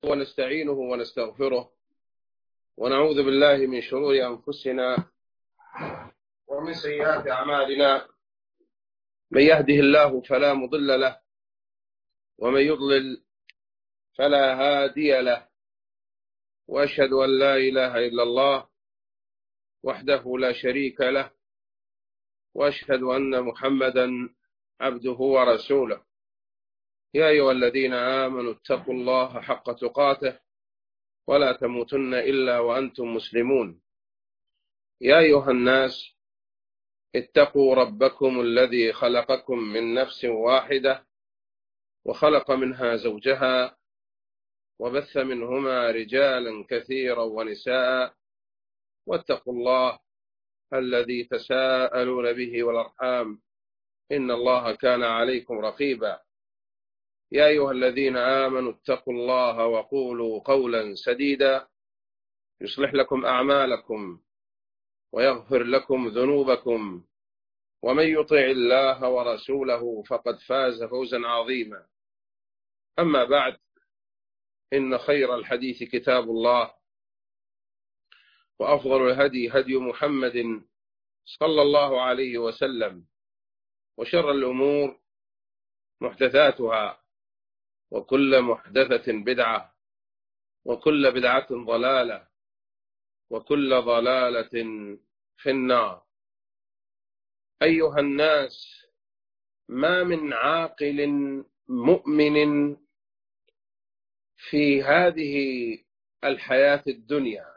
ونستعينه ونستغفره ونعوذ بالله من شرور أنفسنا ومن سيئات أعمالنا. من يهده الله فلا مضل له ومن يضلل فلا هادي له، وأشهد أن لا إله إلا الله وحده لا شريك له، وأشهد أن محمدا عبده ورسوله. يا أيها الذين آمنوا اتقوا الله حق تقاته ولا تموتن إلا وأنتم مسلمون. يا أيها الناس اتقوا ربكم الذي خلقكم من نفس واحدة وخلق منها زوجها وبث منهما رجالا كثيرا ونساء، واتقوا الله الذي تساءلون به والأرحام إن الله كان عليكم رقيبا. يا أيها الذين آمنوا اتقوا الله وقولوا قولا سديدا يصلح لكم أعمالكم ويغفر لكم ذنوبكم، ومن يطع الله ورسوله فقد فاز فوزا عظيما. أما بعد، إن خير الحديث كتاب الله، وأفضل الهدي هدي محمد صلى الله عليه وسلم، وشر الأمور محدثاتها، وكل محدثة بدعة، وكل بدعة ضلالة، وكل ضلالة في النار. أيها الناس، ما من عاقل مؤمن في هذه الحياة الدنيا،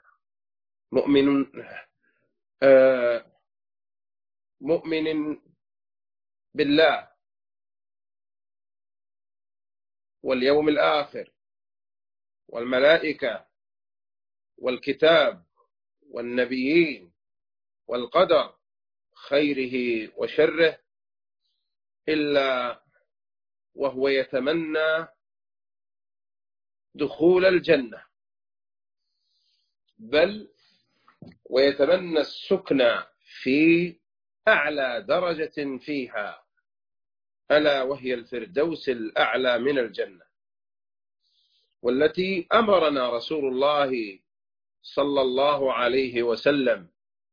مؤمن بالله واليوم الآخر والملائكة والكتاب والنبيين والقدر خيره وشره، إلا وهو يتمنى دخول الجنة، بل ويتمنى السكن في أعلى درجة فيها، ألا وهي الفردوس الأعلى من الجنة، والتي أمرنا رسول الله صلى الله عليه وسلم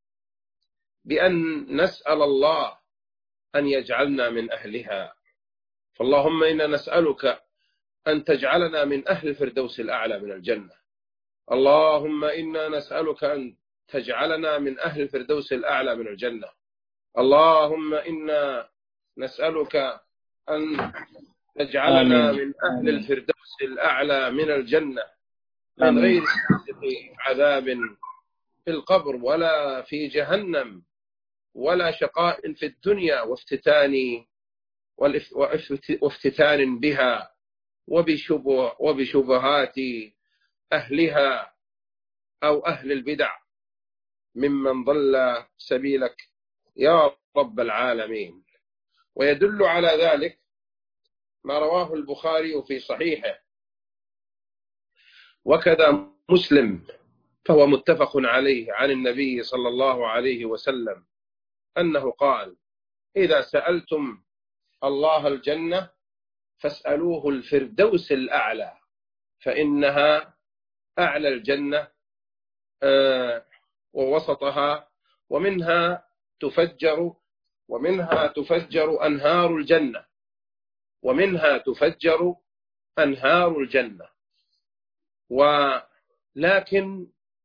بأن نسأل الله أن يجعلنا من أهلها. فاللهم إنا نسألك أن تجعلنا من أهل الفردوس الأعلى من الجنة. اللهم إنا نسألك أن تجعلنا من أهل الفردوس الأعلى من الجنة. اللهم إنا نسألك أن تجعلنا من أهل الفردوس الأعلى من الجنة، من غير عذاب في القبر ولا في جهنم ولا شقاء في الدنيا وافتتان بها وبشبهات أهلها أو أهل البدع ممن ضل سبيلك يا رب العالمين. ويدل على ذلك ما رواه البخاري في صحيحه، وكذا مسلم، فهو متفق عليه، عن النبي صلى الله عليه وسلم أنه قال: إذا سألتم الله الجنة فاسألوه الفردوس الأعلى، فإنها أعلى الجنة ووسطها، ومنها تفجر أنهار الجنة، ومنها تفجر أنهار الجنة. ولكن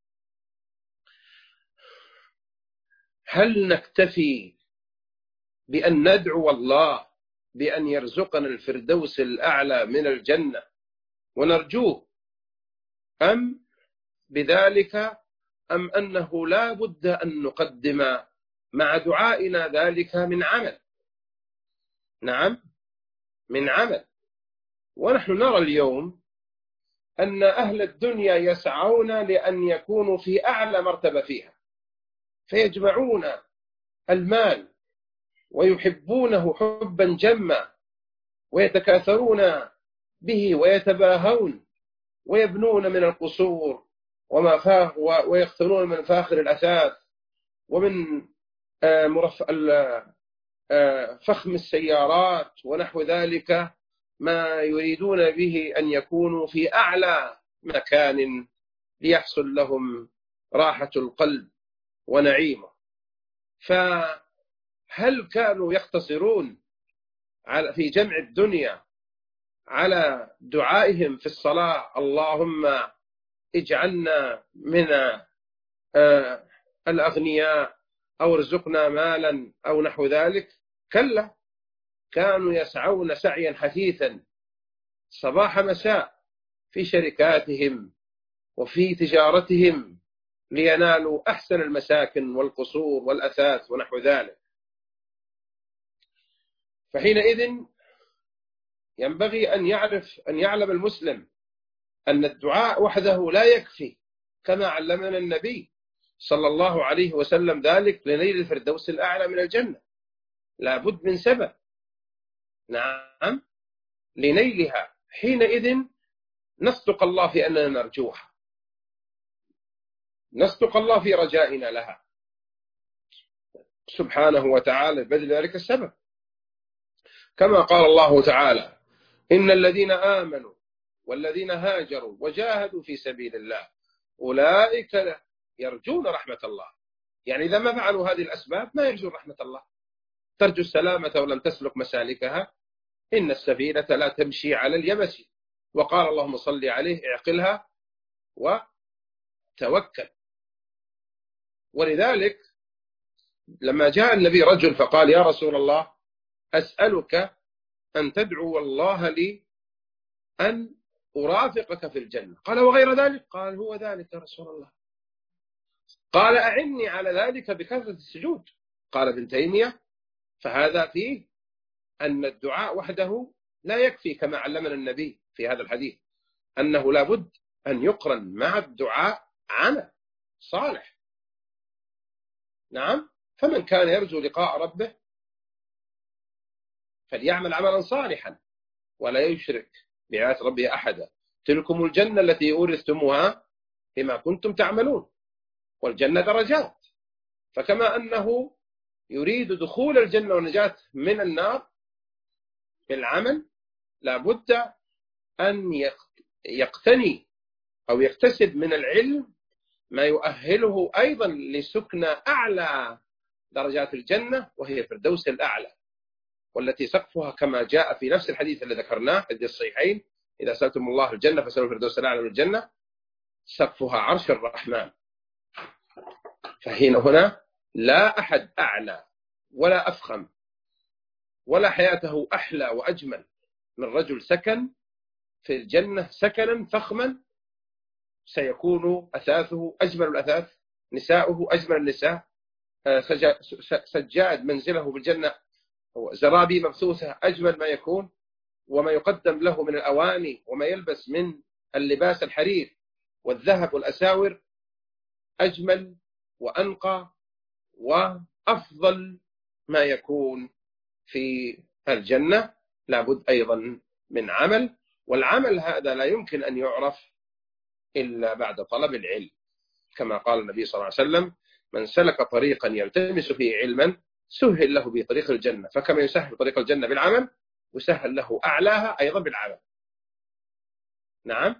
هل نكتفي بأن ندعو الله بأن يرزقنا الفردوس الأعلى من الجنة ونرجوه، أم أنه لا بد أن نقدم مع دعائنا ذلك من عمل؟ نعم، من عمل. ونحن نرى اليوم أن أهل الدنيا يسعون لأن يكونوا في أعلى مرتبة فيها، فيجمعون المال ويحبونه حبا جما، ويتكاثرون به ويتباهون، ويبنون من القصور ويقتنون من فاخر الأثاث ومن فخم السيارات ونحو ذلك، ما يريدون به أن يكونوا في أعلى مكان ليحصل لهم راحة القلب ونعيمه. فهل كانوا يقتصرون في جمع الدنيا على دعائهم في الصلاة اللهم اجعلنا من الأغنياء أو ارزقنا مالا أو نحو ذلك؟ كلا، كانوا يسعون سعيا حثيثا صباح مساء في شركاتهم وفي تجارتهم لينالوا أحسن المساكن والقصور والأثاث ونحو ذلك. فحينئذ ينبغي أن يعلم المسلم أن الدعاء وحده لا يكفي، كما علمنا النبي صلى الله عليه وسلم ذلك لنيل الفردوس الأعلى من الجنة. لا بد من سبب، نعم، لنيلها. حينئذ نصدق الله في أننا نرجوها، نصدق الله في رجائنا لها سبحانه وتعالى بذل ذلك السبب، كما قال الله تعالى: إن الذين آمنوا والذين هاجروا وجاهدوا في سبيل الله أولئك يرجون رحمة الله. يعني إذا ما فعلوا هذه الأسباب ما يرجون رحمة الله. ترجو السلامة ولم تسلك مسالكها، إن السفينة لا تمشي على اليبس. وقال اللهم صل عليه: اعقلها وتوكل. ولذلك لما جاء النبي رجل فقال: يا رسول الله، أسألك أن تدعو الله لي أن أرافقك في الجنة. قال: وغير ذلك؟ قال: هو ذلك يا رسول الله. قال: أعني على ذلك بكثرة السجود. قال ابن تيمية: فهذا فيه أن الدعاء وحده لا يكفي، كما علمنا النبي في هذا الحديث أنه لا بد أن يقرن مع الدعاء عمل صالح. نعم، فمن كان يرجو لقاء ربه فليعمل عملا صالحا ولا يشرك بعبادة ربه أحدا. تلكم الجنة التي أورثتموها بما كنتم تعملون. والجنة درجات، فكما أنه يريد دخول الجنة والنجاة من النار بالعمل، لابد أن يقتني أو يكتسب من العلم ما يؤهله أيضا لسكنى أعلى درجات الجنة، وهي الفردوس الأعلى، والتي سقفها كما جاء في نفس الحديث الذي ذكرناه حديث الصحيحين: إذا سألتم الله الجنة فاسألوا الفردوس الأعلى من الجنة، سقفها عرش الرحمن. هنا لا أحد أعلى ولا أفخم ولا حياته أحلى وأجمل من رجل سكن في الجنة سكنا فخما سيكون أثاثه أجمل الأثاث، نساؤه أجمل النساء، سجاد منزله بالجنة زرابي مبثوثة أجمل ما يكون، وما يقدم له من الأواني وما يلبس من اللباس الحرير والذهب والأساور أجمل وأنقى وأفضل ما يكون في الجنة. لابد أيضا من عمل، والعمل هذا لا يمكن أن يعرف إلا بعد طلب العلم، كما قال النبي صلى الله عليه وسلم: من سلك طريقا يلتمس فيه علما سهل له بطريق الجنة. فكما يسهل طريق الجنة بالعمل يسهل له أعلاها أيضا بالعمل. نعم،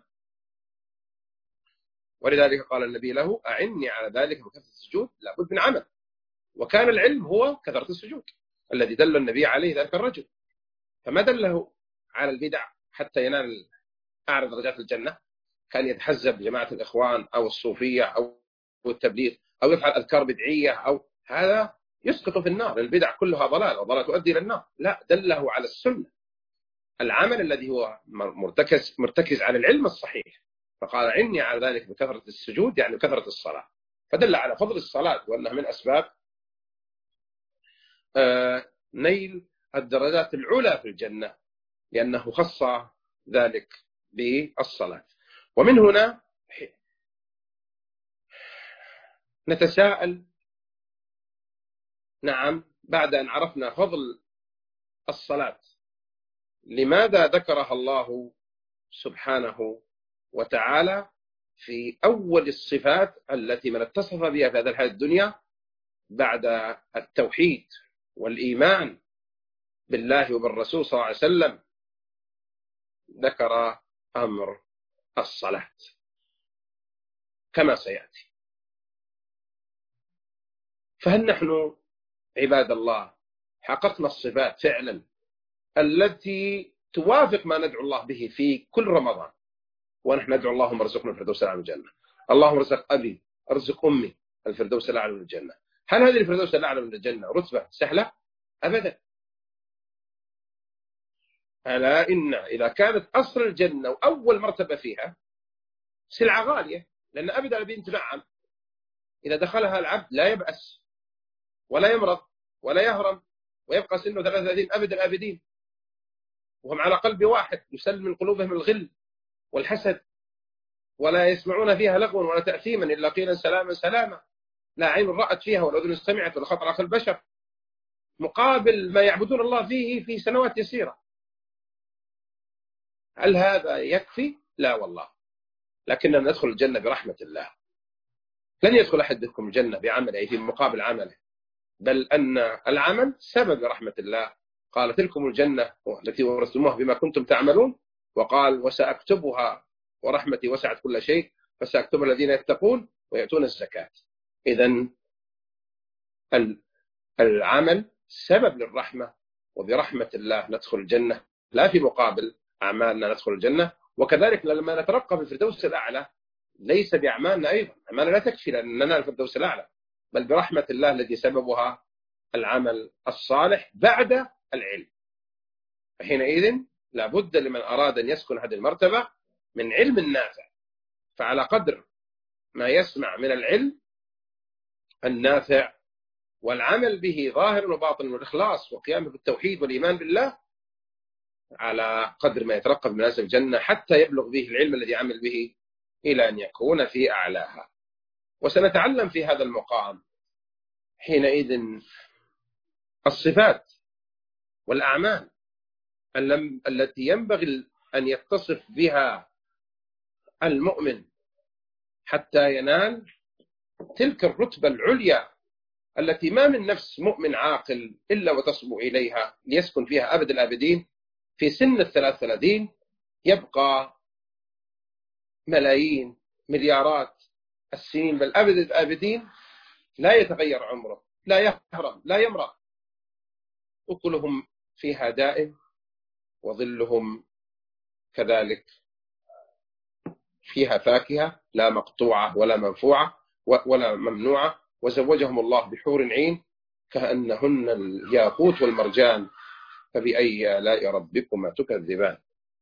ولذلك قال النبي له: أعني على ذلك بكثرة السجود. لابد من عمل، وكان العلم هو كثرة السجود الذي دل النبي عليه ذلك الرجل. فما دله على البدع حتى ينال أعلى درجات الجنة؟ كان يتحزب جماعة الإخوان أو الصوفية أو التبليغ أو يفعل أذكار بدعية، أو هذا يسقط في النار. البدع كلها ضلال، وضلال تؤدي إلى النار. لا، دله على السنة، العمل الذي هو مرتكز على العلم الصحيح. فقال: عني على ذلك بكثرة السجود، يعني بكثرة الصلاة. فدل على فضل الصلاة وأنها من أسباب نيل الدرجات العلى في الجنة، لأنه خص ذلك بالصلاة. ومن هنا نتساءل، نعم، بعد أن عرفنا فضل الصلاة، لماذا ذكرها الله سبحانه وتعالى في أول الصفات التي من اتصف بها في هذه الحياة الدنيا بعد التوحيد والإيمان بالله وبالرسول صلى الله عليه وسلم؟ ذكر أمر الصلاة. كما سيأتي. فهل نحن عباد الله حققنا الصفات فعلا التي توافق ما ندعو الله به في كل رمضان؟ ونحن ندعو اللهم ارزقنا الفردوس الأعلى من الجنة، اللهم ارزق أبي، ارزق أمي الفردوس الأعلى من الجنة. هل هذه الفردوس الأعلى من الجنة رتبة سهلة؟ أبدا. ألا إن إذا كانت أصل الجنة وأول مرتبة فيها سلعة غالية، لأن أبدا الذي تنعم إذا دخلها العبد لا يبأس ولا يمرض ولا يهرم ويبقى سنه 33 أبد الآبدين، وهم على قلب واحد يسل من قلوبهم الغل والحسد، ولا يسمعون فيها لغوا ولا تأثيما إلا قيلا سلاما سلاما، لا عين رأت فيها ولا أذن سمعت ولا خطر على قلب بشر، مقابل ما يعبدون الله فيه في سنوات يسيرة. هل هذا يكفي؟ لا والله. لكننا ندخل الجنة برحمة الله. لن يدخل أحدكم الجنة بعمله في مقابل عمله، بل أن العمل سبب رحمة الله. قال تلكم الجنة التي ورثتموها بما كنتم تعملون، وقال وسأكتبها ورحمتي وسعت كل شيء فسأكتب الذين يتقون ويأتون الزكاة. إذن العمل سبب للرحمة، وبرحمة الله ندخل الجنة، لا في مقابل أعمالنا ندخل الجنة. وكذلك لما نترقى في الفردوس الأعلى ليس بأعمالنا أيضا، أعمالنا لا تكفي لأن ننال الفردوس الأعلى، بل برحمة الله الذي سببها العمل الصالح بعد العلم. فحينئذ لابد لمن أراد أن يسكن هذه المرتبة من علم نافع، فعلى قدر ما يسمع من العلم النافع والعمل به ظاهر وباطن والإخلاص وقيامه بالتوحيد والإيمان بالله، على قدر ما يترقب منازل الجنة حتى يبلغ به العلم الذي عمل به إلى أن يكون في أعلاها. وسنتعلم في هذا المقام حينئذ الصفات والأعمال التي ينبغي أن يتصف بها المؤمن حتى ينال تلك الرتبة العليا التي ما من نفس مؤمن عاقل إلا وتصبو إليها ليسكن فيها أبد الآبدين. في سن 33 يبقى ملايين مليارات السنين، بل أبد الآبدين لا يتغير عمره، لا يهرم لا يمرض، أكلهم فيها دائم وظلهم كذلك، فيها فاكهة لا مقطوعة ولا منفوعة ولا ممنوعة، وزوجهم الله بحور عين كأنهن الياقوت والمرجان، فبأي آلاء ربكما تكذبان.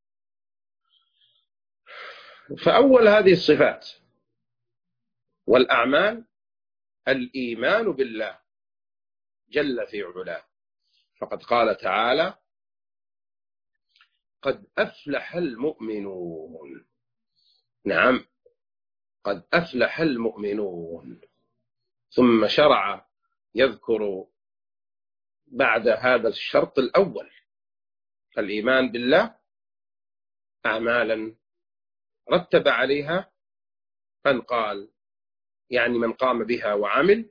فأول هذه الصفات والأعمال الإيمان بالله جل في علاه، فقد قال تعالى قد أفلح المؤمنون. نعم، قد أفلح المؤمنون. ثم شرع يذكر بعد هذا الشرط الأول الإيمان بالله أعمالا رتب عليها من قال يعني من قام بها وعمل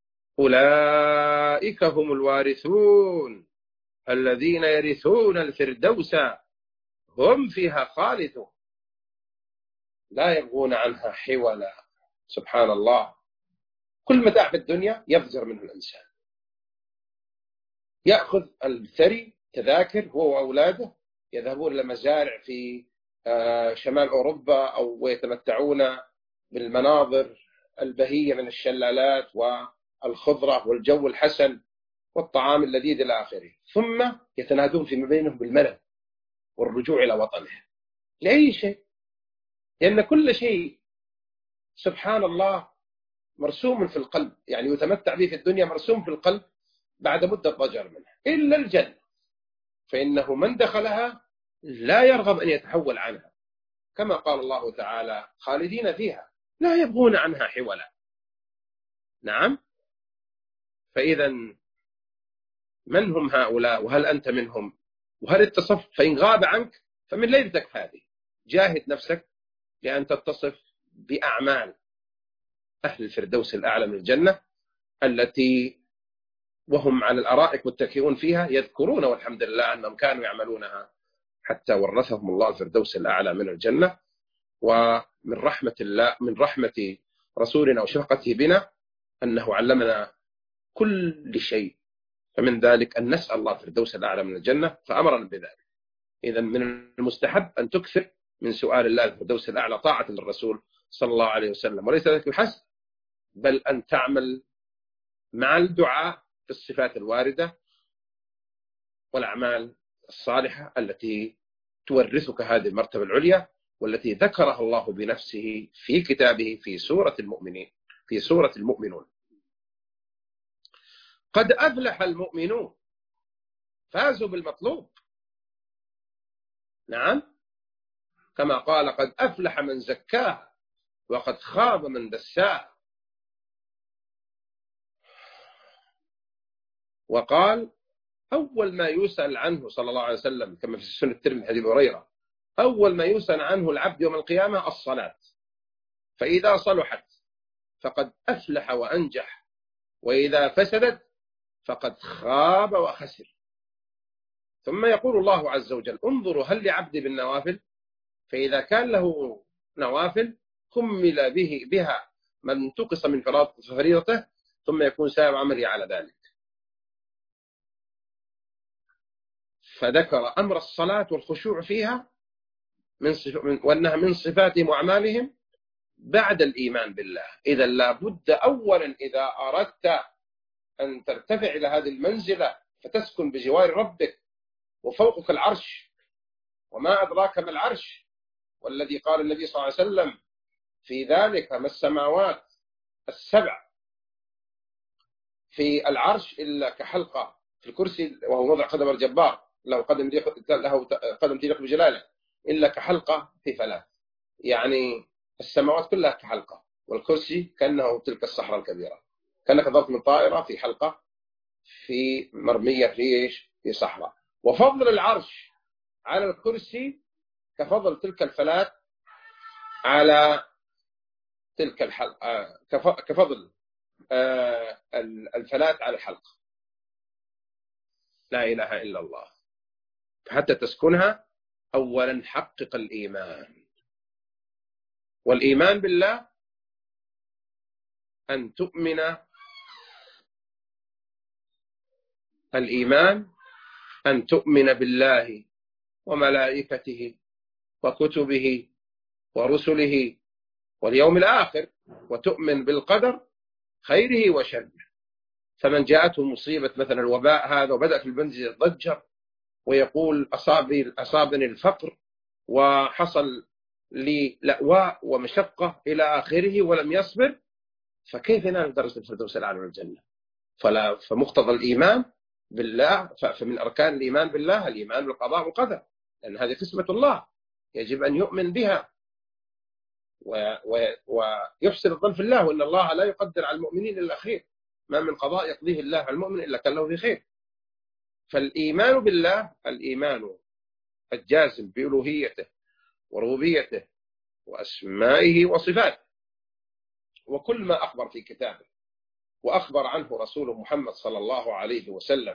أولئك هم الوارثون الذين يرثون الفردوس هم فيها خالدون لا يبغون عنها حولا. سبحان الله، كل متاع في الدنيا يفجر منه الإنسان، يأخذ الثري تذاكر هو وأولاده يذهبون إلى مزارع في شمال أوروبا أو يتمتعون بالمناظر البهية من الشلالات والخضرة والجو الحسن والطعام اللذيذ إلى آخره، ثم يتنادون فيما بينهم بالملل والرجوع إلى وطنه. لأي شيء؟ لأن كل شيء سبحان الله مرسوم في القلب، يعني يتمتع به في الدنيا مرسوم في القلب بعد مدة ضجر منها، إلا الجنة فإنه من دخلها لا يرغب أن يتحول عنها، كما قال الله تعالى خالدين فيها لا يبغون عنها حولا. نعم، فإذا من هم هؤلاء وهل أنت منهم وهل اتصفت؟ فإن غاب عنك فمن ليلتك هذه جاهد نفسك لأن تتصف بأعمال أهل الفردوس الأعلى من الجنة التي وهم على الأرائك متكئون فيها يذكرون والحمد لله أنهم كانوا يعملونها حتى ورثهم الله الفردوس الأعلى من الجنة. ومن رحمة الله، من رحمة رسولنا وشفقته بنا أنه علمنا كل شيء، فمن ذلك أن نسأل الله الفردوس الأعلى من الجنة فأمرنا بذلك. إذا من المستحب أن تكثر من سؤال الله الفردوس الأعلى طاعة للرسول صلى الله عليه وسلم، وليس ذلك الحسب، بل أن تعمل مع الدعاء في الصفات الواردة والأعمال الصالحة التي تورثك هذه المرتبة العليا، والتي ذكرها الله بنفسه في كتابه في سورة المؤمنين، في سورة المؤمنون. قد أفلح المؤمنون، فازوا بالمطلوب. نعم، كما قال قد أفلح من زكاها وقد خاب من دساها. وقال أول ما يسأل عنه صلى الله عليه وسلم كما في سنة الترمذي حديث هريرة، أول ما يسأل عنه العبد يوم القيامة الصلاة، فإذا صلحت فقد أفلح وأنجح، وإذا فسدت فقد خاب وخسر. ثم يقول الله عز وجل انظروا هل لعبدي بالنوافل، فإذا كان له نوافل كمل بها ما انتقص من فريضته، ثم يكون سائر عمله على ذلك. فذكر أمر الصلاة والخشوع فيها وأنها من صفاتهم وأعمالهم بعد الإيمان بالله. إذا لابد أولا إذا أردت أن ترتفع إلى هذه المنزلة فتسكن بجوار ربك وفوقك العرش، وما أدراك ما العرش، والذي قال النبي صلى الله عليه وسلم في ذلك ما السماوات السبع في العرش إلا كحلقة في الكرسي، وهو موضع قدم الجبار له قدم تليق بجلاله، إلا كحلقة في فلاة. يعني السماوات كلها كحلقة، والكرسي كأنه تلك الصحراء الكبيرة، كأنك ضربت من طائرة في حلقة في مرمية في صحراء. وفضل العرش على الكرسي كفضل تلك الفلاة على تلك الحلقة، كفضل الفلاة على الحلقة. لا إله إلا الله. حتى تسكنها أولا حقق الإيمان، والإيمان بالله أن تؤمن، الإيمان أن تؤمن بالله وملائكته وكتبه ورسله واليوم الآخر، وتؤمن بالقدر خيره وشره. فمن جاءته مصيبة مثلا الوباء هذا وبدأ في المنزل يتضجر ويقول أصابني الفقر وحصل لي لأواء ومشقة إلى آخره ولم يصبر، فكيف ينال درجة الفردوس الأعلى من الجنة؟ فمقتضى الإيمان بالله، فمن أركان الإيمان بالله الإيمان بالقضاء والقدر، لأن هذه قسمة الله يجب أن يؤمن بها ويحسن الظن في الله، وأن الله لا يقدر على المؤمنين إلا خير، ما من قضاء يقضيه الله على المؤمن إلا كان له في خير. فالإيمان بالله الإيمان الجازم بألوهيته وربوبيته وأسمائه وصفاته، وكل ما أخبر في كتابه وأخبر عنه رسول محمد صلى الله عليه وسلم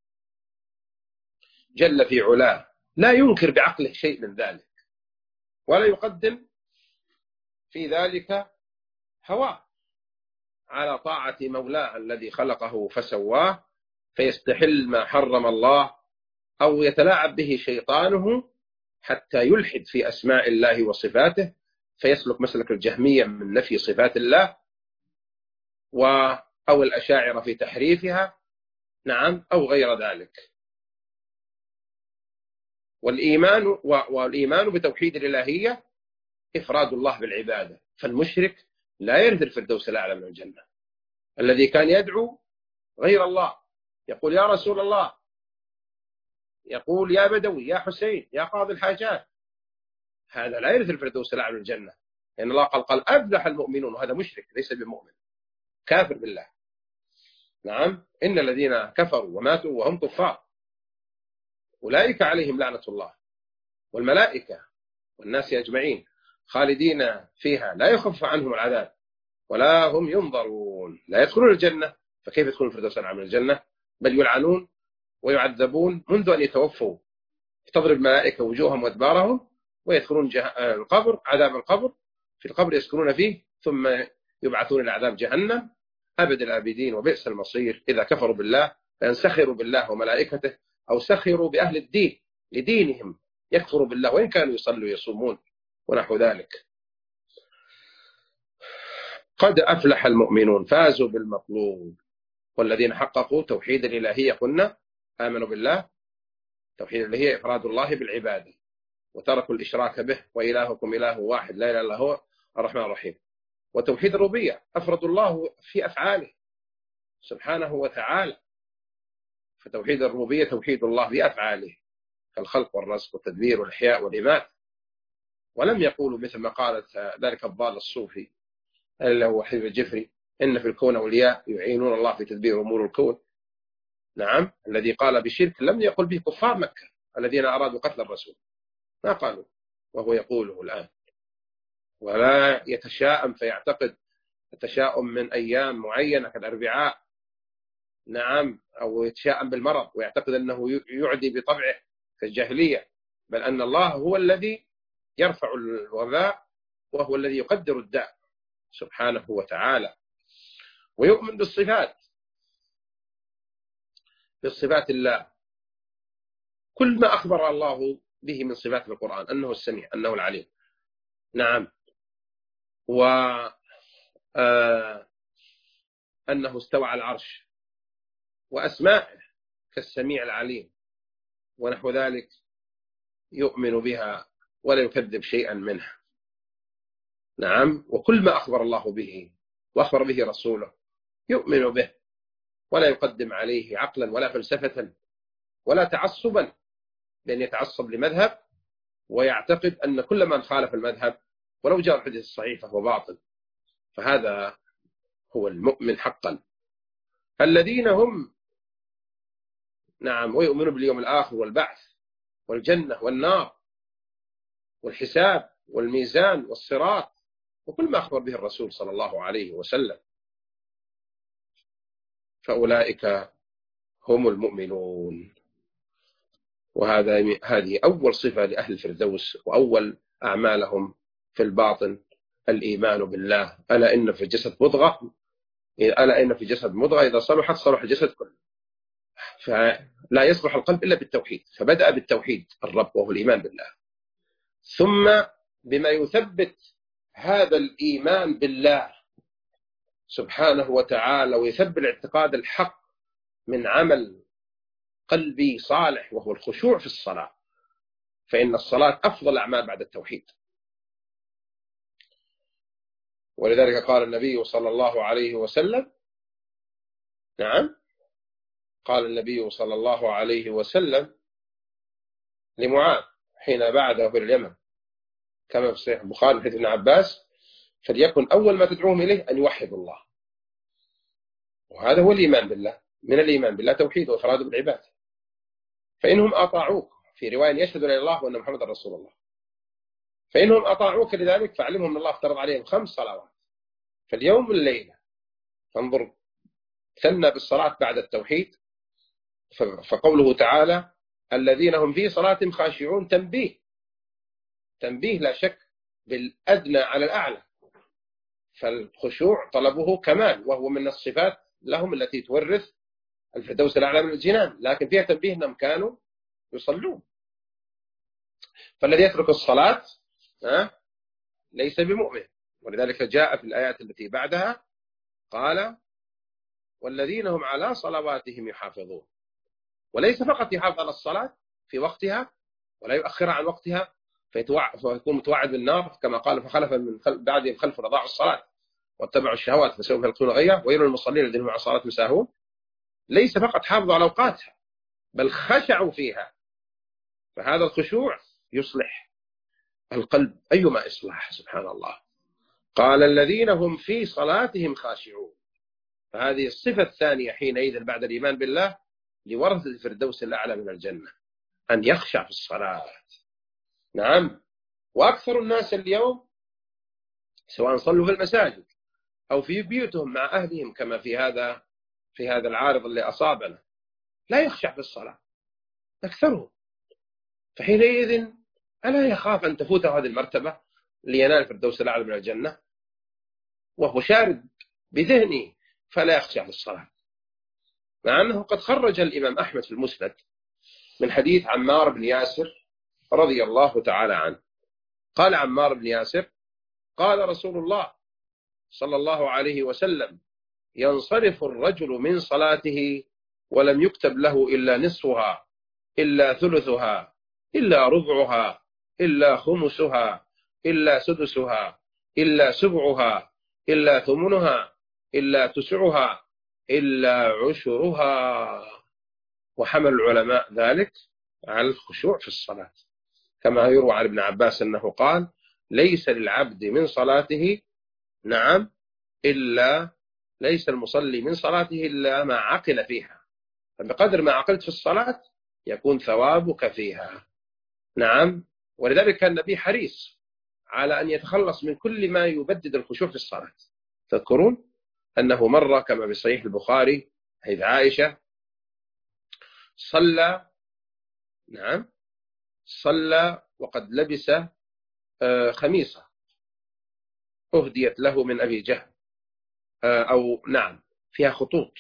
جل في علاه، لا ينكر بعقله شيء من ذلك، ولا يقدم في ذلك هواه على طاعة مولاه الذي خلقه فسواه، فيستحل ما حرم الله أو يتلاعب به شيطانه حتى يلحد في أسماء الله وصفاته، فيسلك مسلك الجهمية من نفي صفات الله أو الأشاعرة في تحريفها، نعم، أو غير ذلك. والإيمان بتوحيد الإلهية إفراد الله بالعبادة، فالمشرك لا يرث الفردوس الأعلى من الجنة. الذي كان يدعو غير الله، يقول يا رسول الله، يقول يا بدوي، يا حسين، يا قاضي الحاجات، هذا لا يرث الفردوس الأعلى من الجنة، لأن الله قال أفلح المؤمنون، وهذا مشرك ليس بمؤمن، كافر بالله. نعم، إن الذين كفروا وماتوا وهم كفار أولئك عليهم لعنة الله والملائكة والناس أجمعين خالدين فيها لا يخفف عنهم العذاب ولا هم ينظرون. لا يدخلون الجنة، فكيف يدخلون الفردوس الأعلى من الجنة؟ بل يلعنون ويعذبون منذ أن يتوفوا، تضرب الملائكة وجوههم وأدبارهم، ويدخلون القبر، عذاب القبر، في القبر يسكنون فيه، ثم يبعثون إلى عذاب جهنم أبد الآبدين وبئس المصير إذا كفروا بالله، لأن سخروا بالله وملائكته أو سخروا بأهل الدين لدينهم، يكفروا بالله وإن كانوا يصلوا يصومون ونحو ذلك. قد أفلح المؤمنون فازوا بالمطلوب، والذين حققوا توحيد الإلهية قلنا آمنوا بالله، توحيد الإلهية إفراد الله بالعبادة وتركوا الإشراك به، وإلهكم إله واحد لا إله إلا هو الرحمن الرحيم. وتوحيد الربوبية أفرد الله في أفعاله سبحانه وتعالى، فتوحيد الربوبية توحيد الله بأفعاله كالخلق والرزق والتدبير والإحياء والإمات. ولم يقولوا مثل ما قالت ذلك الضال الصوفي اللي هو حبيب الجفري إن في الكون أولياء يعينون الله في تدبير أمور الكون. نعم، الذي قال بشرك لم يقل به كفار مكة الذين أرادوا قتل الرسول، ما قالوا، وهو يقوله الآن. ولا يتشاءم فيعتقد التشاؤم من أيام معينة كالأربعاء، نعم، أو يتشاءم بالمرض ويعتقد أنه يعدي بطبعه كالجاهلية، بل أن الله هو الذي يرفع الوباء وهو الذي يقدر الداء سبحانه وتعالى. ويؤمن بالصفات، بالصفات الله، كل ما أخبر الله به من صفات القرآن، أنه السميع، أنه العليم، نعم، وأنه استوى على العرش، وأسماءه كالسميع العليم ونحو ذلك، يؤمن بها ولا يكذب شيئا منها، نعم. وكل ما أخبر الله به وأخبر به رسوله يؤمن به ولا يقدم عليه عقلا ولا فلسفة ولا تعصبا، لأن يتعصب لمذهب ويعتقد أن كل من خالف المذهب ولو جاء الحديث الصحيح فهو باطل. فهذا هو المؤمن حقا. الذين هم، نعم، ويؤمنون باليوم الآخر والبعث والجنة والنار والحساب والميزان والصراط وكل ما أخبر به الرسول صلى الله عليه وسلم، فأولئك هم المؤمنون. هذه أول صفة لأهل الفردوس، وأول أعمالهم في الباطن الإيمان بالله. ألا إن في الجسد مضغة، ألا إن في الجسد مضغة إذا صلحت صلح الجسد كله. فلا يصلح القلب إلا بالتوحيد، فبدأ بالتوحيد الرب وهو الإيمان بالله، ثم بما يثبت هذا الإيمان بالله سبحانه وتعالى ويثبت الاعتقاد الحق من عمل قلبي صالح وهو الخشوع في الصلاة، فإن الصلاة أفضل الأعمال بعد التوحيد. ولذلك قال النبي صلى الله عليه وسلم، نعم، قال النبي صلى الله عليه وسلم لمعاذ حين بعثه في اليمن كما في صحيح البخاري من حديث ابن عباس: فليكن أول ما تدعوهم إليه أن يوحدوا الله. وهذا هو الإيمان بالله، من الإيمان بالله توحيد وإفراده بالعبادة. فإنهم أطاعوك، في رواية يشهد إلى الله وأن محمد رسول الله، فإنهم أطاعوك لذلك فاعلمهم أن الله افترض عليهم 5 صلوات في اليوم والليلة. فانظر، ثنى بالصلاة بعد التوحيد. فقوله تعالى: الذين هم في صلاتهم خاشعون، تنبيه لا شك بالأدنى على الأعلى، فالخشوع طلبه كمال، وهو من الصفات لهم التي تورث الفردوس الأعلى من الجنان، لكن فيها تنبيه أنهم كانوا يصلون. فالذي يترك الصلاة ليس بمؤمن. ولذلك جاء في الآيات التي بعدها قال: والذين هم على صلواتهم يحافظون. وليس فقط يحافظ على الصلاة في وقتها ولا يؤخرها عن وقتها فيكون متوعد بالنار، كما قال: فخلف من بعدهم خلف أضاعوا الصلاة واتبعوا الشهوات فسوف يلقون غيا ويل للمصلين الذين هم على صلاتهم ساهون. ليس فقط حافظوا على أوقاتها بل خشعوا فيها، فهذا الخشوع يصلح القلب أيما إصلاح، سبحان الله. قال: الذين هم في صلاتهم خاشعون. فهذه الصفة الثانية حينئذ بعد الإيمان بالله لورثة الفردوس الأعلى من الجنة، أن يخشع في الصلاة. نعم. وأكثر الناس اليوم سواء صلوا في المساجد أو في بيوتهم مع أهلهم كما في هذا العارض اللي أصابنا، لا يخشع في الصلاة أكثرهم. فحينئذ ألا يخاف أن تفوته هذه المرتبة لينال الفردوس الأعلى من الجنة؟ وهو شارد بذهنه فلا يخشع للصلاة، مع أنه قد خرج الإمام أحمد في المسند من حديث عمار بن ياسر رضي الله تعالى عنه. قال عمار بن ياسر: قال رسول الله صلى الله عليه وسلم: ينصرف الرجل من صلاته ولم يكتب له إلا نصفها، إلا ثلثها، إلا ربعها، إلا خمسها، إلا سدسها، إلا سبعها، إلا ثمنها، إلا تسعها، إلا عشرها. وحمل العلماء ذلك على الخشوع في الصلاة، كما يروى عن ابن عباس أنه قال: ليس للعبد من صلاته نعم إلا ليس المصلي من صلاته إلا ما عقل فيها، فبقدر ما عقلت في الصلاة يكون ثوابك فيها. نعم. ولذلك كان النبي حريص على أن يتخلص من كل ما يبدد الخشوع في الصلاة. تذكرون أنه مرة كما في صحيح البخاري حيث عائشة صلى وقد لبس خميصة أهديت له من أبي جهل، أو نعم فيها خطوط،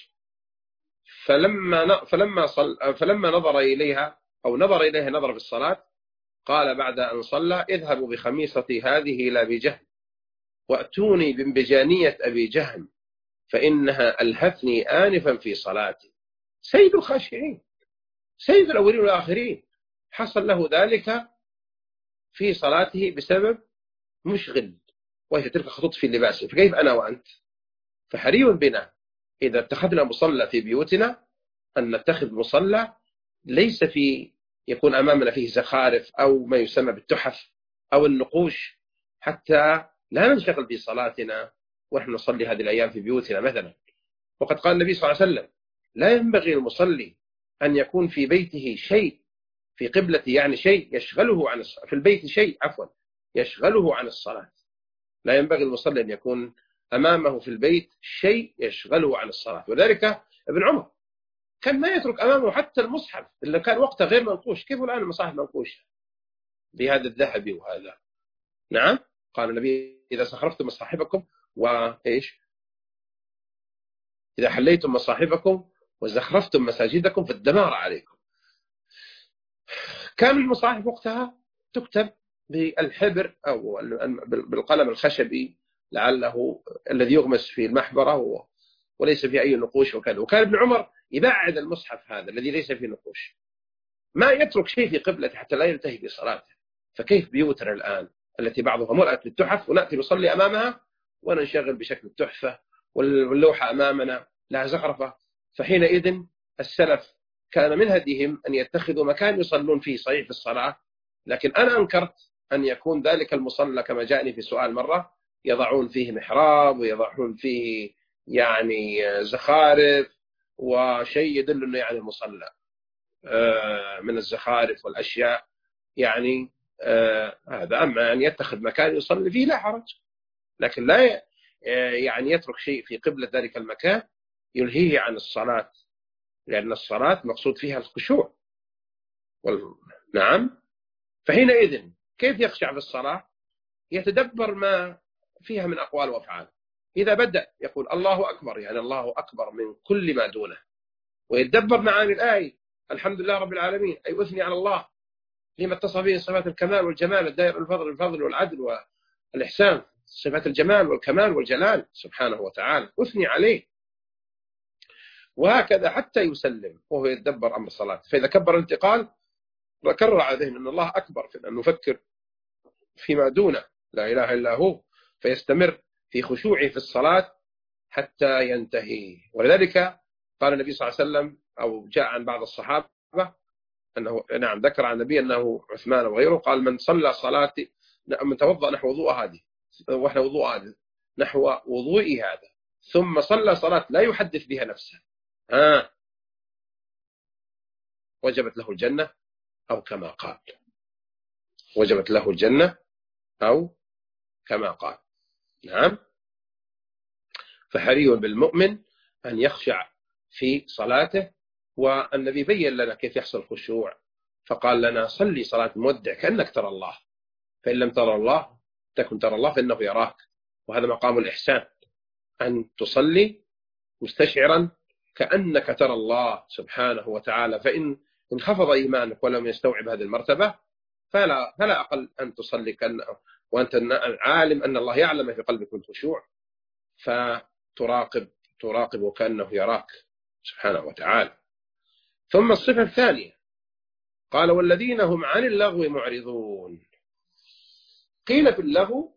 فلما نظر إليها أو نظر إليها نظر في الصلاة قال بعد أن صلى: اذهبوا بخميصتي هذه إلى أبي جهل وأتوني بانبجانية أبي جهل فإنها ألهتني آنفا في صلاتي. سيد الخاشعين، سيد الأولين والآخرين، حصل له ذلك في صلاته بسبب مشغل وهي تلك خطوط في اللباس، فكيف أنا وأنت؟ فحري بنا إذا اتخذنا مصلى في بيوتنا أن نتخذ مصلى ليس يكون أمامنا فيه زخارف أو ما يسمى بالتحف أو النقوش، حتى لا ننشغل بصلاتنا ونحن نصلي هذه الأيام في بيوتنا مثلا. وقد قال النبي صلى الله عليه وسلم: لا ينبغي المصلي أن يكون في بيته شيء في قبلته، يعني شيء يشغله عن في البيت شيء يشغله عن الصلاة. لا ينبغي المصلي أن يكون أمامه في البيت شيء يشغله عن الصلاة. وذلك ابن عمر كان ما يترك أمامه حتى المصحف اللي كان وقته غير منقوش. كيف الآن المصاحف منقوشة بهذا الذهب وهذا؟ نعم. قال النبي: إذا سخرفتم مصاحفكم وإيش إذا حليتم مصاحفكم وزخرفتم مساجدكم فالدمار عليكم. كان المصاحف وقتها تكتب بالحبر أو بالقلم الخشبي لعله الذي يغمس في المحبرة وليس فيه أي نقوش وكذا. وكان ابن عمر يبعد المصحف هذا الذي ليس فيه نقوش، ما يترك شيء في قبلته حتى لا ينتهي بصلاته. فكيف بيوتنا الآن التي بعضها ملأت بالتحف ونأتي نصلي أمامها وننشغل بشكل التحفة واللوحة أمامنا لها زخرفة؟ فحينئذ السلف كان من هديهم أن يتخذوا مكان يصلون فيه صحيح في الصلاة، لكن أنا أنكرت أن يكون ذلك المصلى كما جاءني في سؤال مرة يضعون فيه محراب ويضعون فيه يعني زخارف وشيء يدل أنه يعني المصلى من الزخارف والأشياء يعني هذا. أما أن يتخذ مكان يصلي فيه لا حرج، لكن لا يعني يترك شيء في قبلة ذلك المكان يلهيه عن الصلاة، لأن الصلاة مقصود فيها الخشوع. نعم. فحينئذ كيف يخشع في الصلاة؟ يتدبر ما فيها من أقوال وأفعال. إذا بدأ يقول الله أكبر، يعني الله أكبر من كل ما دونه، ويتدبر معاني الآية: الحمد لله رب العالمين، أي أثني على الله لما اتصف به صفات الكمال والجمال الدائر الفضل والعدل والإحسان، صفات الجمال والكمال والجلال سبحانه وتعالى، أثني عليه. وهكذا حتى يسلم وهو يتدبر أمر الصلاة. فإذا كبر الانتقال كرر على ذهن أن الله أكبر، أن نفكر فيما دونه لا إله إلا هو، فيستمر في خشوعه في الصلاة حتى ينتهي. ولذلك قال النبي صلى الله عليه وسلم، أو جاء عن بعض الصحابة أنه نعم ذكر عن النبي أنه عثمان وغيره قال: من صلى صلاتي، من توضأ نحو وضوء هذه، وإحنا وضوء هذه نحو وضوئي هذا، ثم صلى صلاة لا يحدث بها نفسه، وجبت له الجنة أو كما قال. وجبت له الجنة أو كما قال. نعم. فحري بالمؤمن أن يخشع في صلاته. والنبي بين لنا كيف يحصل الخشوع، فقال لنا: صلي صلاة المودع كأنك ترى الله، فإن لم ترى الله تكن ترى الله فإنه يراك، وهذا مقام الإحسان. أن تصلي مستشعرا كأنك ترى الله سبحانه وتعالى، فإن انخفض إيمانك ولم يستوعب هذه المرتبة فلا أقل أن تصلي وأنت عالم أن الله يعلم ما في قلبك من خشوع، فتراقب كأنه يراك سبحانه وتعالى. ثم الصفة الثانية قال والذين هم عن اللغو معرضون. قيل في اللغو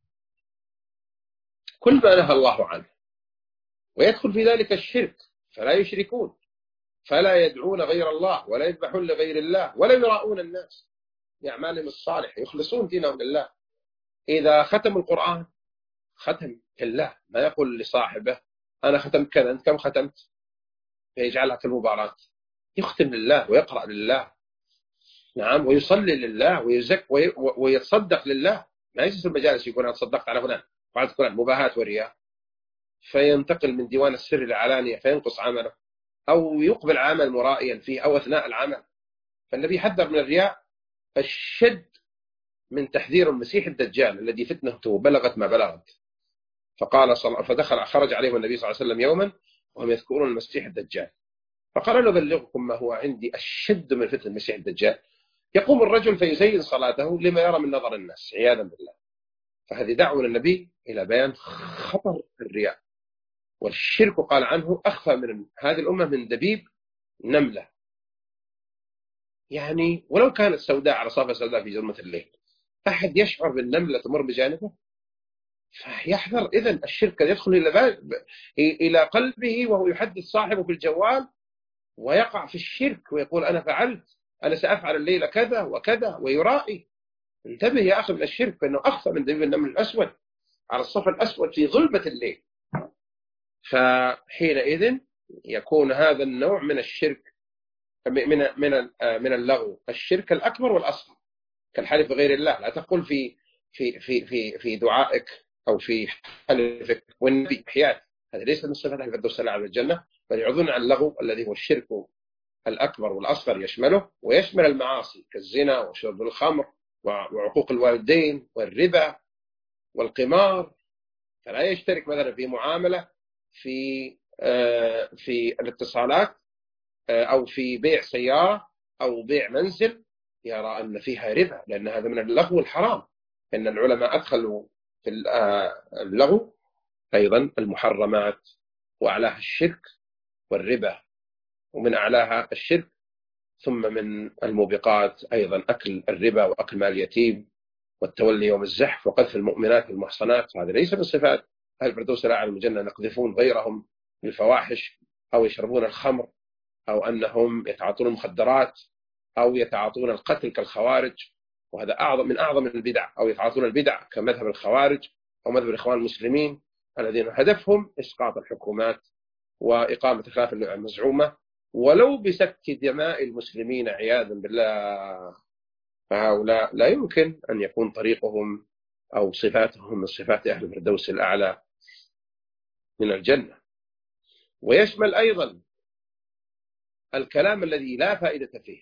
كل ما نهى الله عنه، ويدخل في ذلك الشرك، فلا يشركون، فلا يدعون غير الله، ولا يذبحون لغير الله، ولا يراؤون الناس بأعمالهم الصالحة، يخلصون دينهم لله. إذا ختم القرآن ختم لله، ما يقول لصاحبه أنا ختمت كذا، أنت كم ختمت؟ فيجعلها كالمباراة. يختم لله ويقرأ لله، نعم، ويصلي لله ويزك ويتصدق لله. ما يجلس المجالس يقول أنا تصدقت على فلان وعلى فلان، مباهاة ورياء، فينتقل من ديوان السر العلانية فينقص عمله، أو يقبل عمل مرائيا فيه أو أثناء العمل. فالنبي حذر من الرياء الشد من تحذير المسيح الدجال الذي فتنته بلغت ما بلغت. خرج عليهم النبي صلى الله عليه وسلم يوما وهم يذكرون المسيح الدجال، فقال له بلغكم ما هو عندي أشد من فتنة المسيح الدجال. يقوم الرجل فيزين صلاته لما يرى من نظر الناس عياذا بالله. فهذه دعوة النبي إلى بيان خطر الرياء. والشرك قال عنه أخفى من هذه الأمة من دبيب نملة، يعني ولو كانت سوداء على صافة سوداء في ظلمة الليل، أحد يشعر بالنملة تمر بجانبه؟ فيحذر. إذن الشرك يدخل إلى قلبه وهو يحدث صاحبه بالجوال ويقع في الشرك ويقول أنا فعلت، أنا سأفعل الليلة كذا وكذا، ويرائي. انتبه يا أخي من الشرك، فإنه أخفى من دبيب النمل الأسود على الصف الأسود في ظلمة الليل. فحينئذ يكون هذا النوع من الشرك من اللغو الشرك الأكبر والأصغر، كالحلف بغير الله. لا تقول في دعائك أو في حلفك والنبي حيات، هذا ليس من صفات أهل الفردوس الأعلى الجنة، بل يعوذون عن اللغو الذي هو الشرك الأكبر والأصغر، يشمله ويشمل المعاصي كالزنا وشرب الخمر وعقوق الوالدين والربا والقمار. فلا يشترك مثلا في معاملة في الاتصالات أو في بيع سيارة أو بيع منزل يرى أن فيها ربا، لأن هذا من اللغو الحرام. إن العلماء أدخلوا في اللغو أيضا المحرمات، وأعلاها الشرك والربا، ومن أعلاها الشرك، ثم من الموبقات أيضا أكل الربا وأكل مال اليتيم والتولي يوم الزحف وقذف المؤمنات والمحصنات. هذا ليس من صفات أهل الفردوس الأعلى من الجنة، يقذفون غيرهم بالفواحش أو يشربون الخمر أو أنهم يتعاطون المخدرات أو يتعاطون القتل كالخوارج، وهذا من أعظم البدع، أو يتعاطون البدع كمذهب الخوارج أو مذهب الإخوان المسلمين الذين هدفهم إسقاط الحكومات وإقامة الخلافة المزعومة ولو بسفك دماء المسلمين عياذا بالله. فهؤلاء لا يمكن أن يكون طريقهم أو صفاتهم من صفات أهل الفردوس الأعلى من الجنة. ويشمل أيضا الكلام الذي لا فائدة فيه،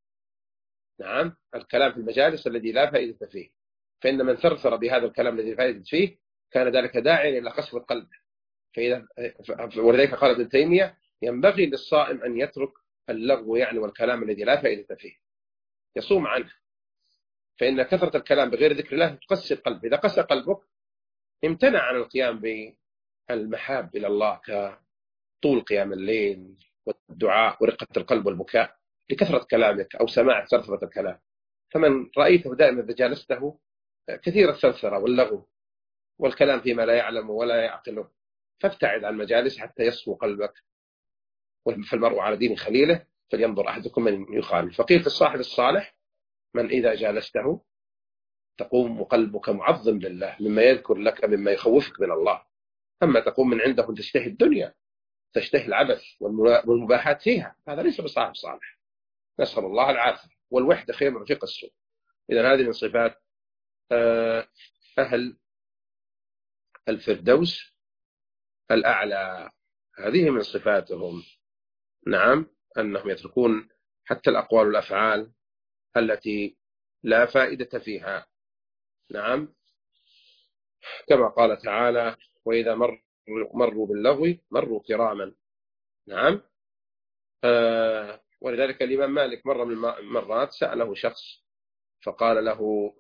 نعم، الكلام في المجالس الذي لا فائدة فيه، فإن من ثرثر بهذا الكلام الذي لا فائدة فيه كان ذلك داعيا إلى قسوة القلب. ولذلك قال ابن تيمية ينبغي للصائم أن يترك اللغو يعني والكلام الذي لا فائدة فيه، يصوم عنه، فإن كثرة الكلام بغير ذكر الله تقسي القلب. إذا قسى قلبك امتنع عن القيام بالمحاب إلى الله كطول قيام الليل والدعاء ورقة القلب والبكاء لكثرة كلامك أو سماع ثرثرة الكلام. فمن رأيته دائما إذا جالسته كثير الثرثرة واللغو والكلام فيما لا يعلم ولا يعقله، فابتعد عن المجالس حتى يصفو قلبك. فالمرء على دين خليله فلينظر أحدكم من يخالف. فقيل في الصاحب الصالح من إذا جالسته تقوم قلبك معظم لله مما يذكر لك مما يخوفك من الله. أما تقوم من عنده تشتهي الدنيا، تشتهي العبث والمباحات فيها، هذا ليس بصاحب صالح، نسأل الله العافية. والوحدة خير من رفيق السوء. إذا هذه من صفات أهل الفردوس الأعلى، هذه من صفاتهم، نعم، أنهم يتركون حتى الأقوال والأفعال التي لا فائدة فيها، نعم، كما قال تعالى وإذا مر مروا باللغو مروا كراما. نعم. ولذلك الإمام مالك مرة من المرات سأله شخص فقال له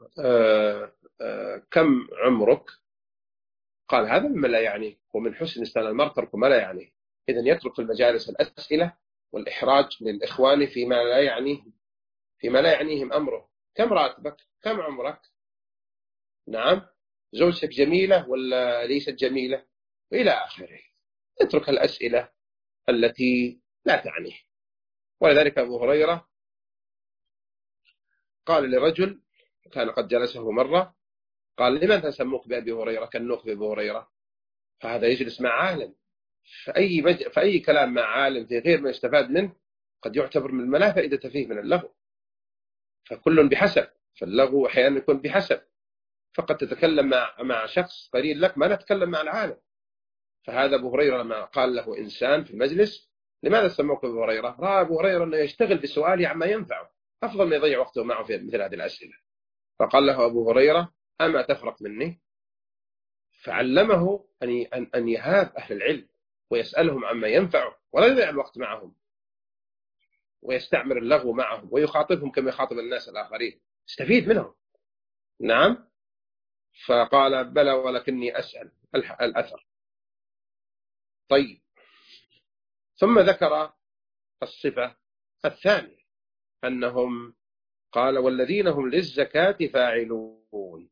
كم عمرك؟ قال هذا مما لا يعني، ومن حسن إسلام المرء ترك ما لا يعني. إذن يترك في المجالس الأسئلة والإحراج للإخوان فيما لا يعنيهم أمره. كم راتبك؟ كم عمرك؟ نعم. زوجتك جميلة ولا ليست جميلة؟ إلى آخره. اترك الأسئلة التي لا تعنيه. ولذلك أبو هريرة قال لرجل كان قد جلسه مرة، قال لماذا سموك بأبي هريرة كالنوخ بأبي هريرة؟ فهذا يجلس مع عالم، فأي كلام مع عالم في غير ما يستفاد منه قد يعتبر من لا فائدة فيه من اللغو. فكل بحسب، فاللغو أحيانا يكون بحسب، فقد تتكلم مع شخص قريب لك ما لا تتكلم مع العالم. فهذا أبو هريرة لما قال له إنسان في المجلس لماذا سموك أبو هريرة؟ رأى أبو هريرة أنه يشتغل بسؤاله عما ينفعه أفضل ما يضيع وقته معه في مثل هذه الأسئلة. فقال له أبو هريرة أما تفرق مني؟ فعلمه أن يهاب أهل العلم ويسألهم عما ينفعه ولا يضيع الوقت معهم، ويستعمر اللغو معهم ويخاطبهم كما يخاطب الناس الآخرين، استفيد منهم. نعم. فقال بلى ولكني أسأل الأثر. طيب. ثم ذكر الصفة الثانية أنهم قال والذين هم للزكاة فاعلون.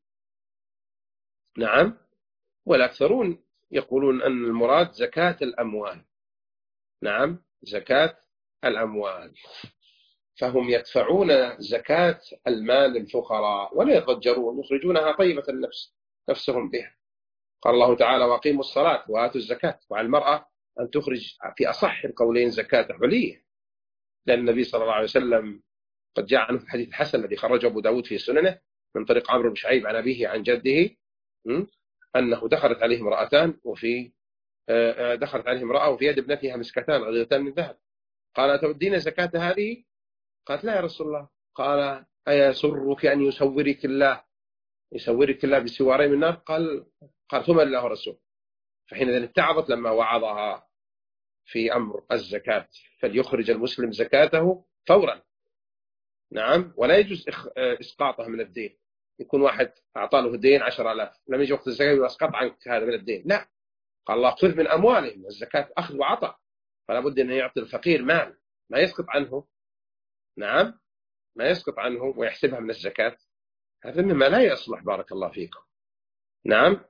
نعم. والأكثرون يقولون أن المراد زكاة الأموال. نعم، زكاة الأموال. فهم يدفعون زكاة المال للفقراء ولا يضجرون، يخرجونها طيبة النفس نفسهم بها. قال الله تعالى وأقيموا الصلاة وآتوا الزكاة. وعلى المرأة أن تخرج في أصح القولين زكاة علية، لأن النبي صلى الله عليه وسلم قد جاء عنه في الحديث الحسن الذي خرجه أبو داود في سننه من طريق عمرو بن شعيب عن أبيه عن جده أنه دخلت عليه امرأتان دخلت عليه امرأة وفي يد ابنتها مسكتان غليظتان من ذهب. قال أتودين زكاة هذه؟ قالت لا يا رسول الله. قال أيسرك أن يسورك الله بسوارين من النار؟ قال ثم الله رسول. فحينئذ اتعظت لما وعظها في أمر الزكاة، فليخرج المسلم زكاته فورا. نعم. ولا يجوز إسقاطها من الدين. يكون واحد أعطى له دين 10,000 لم يجي وقت الزكاة وأسقط عنك هذا من الدين، لا. قال الله خذ من أموالهم، الزكاة أخذ وعطى، فلا بد أن يعطي الفقير مال ما يسقط عنه. نعم، ما يسقط عنه ويحسبها من الزكاة. هذا مما لا يصلح. بارك الله فيكم. نعم.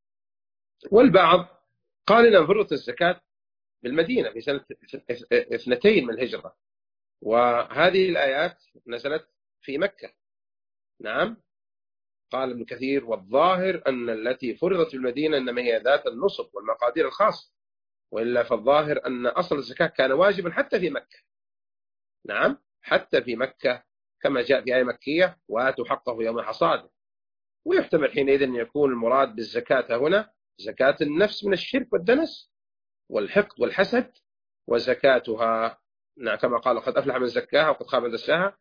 والبعض قال إن فرضت الزكاة بالمدينة في سنة 2 من الهجرة، وهذه الآيات نزلت في مكة. نعم. قال ابن كثير والظاهر أن التي فرضت في المدينة إنما هي ذات النصب والمقادير الخاصة، وإلا فالظاهر أن أصل الزكاة كان واجبا حتى في مكة. نعم، حتى في مكة كما جاء في آية مكية وآتوا حقه يوم حصاده. ويحتمل حينئذ أن يكون المراد بالزكاة هنا زكاة النفس من الشرك والدنس والحقد والحسد، وزكاتها نعم كما قال قد أفلح من زكاها وقد خاب من دساها،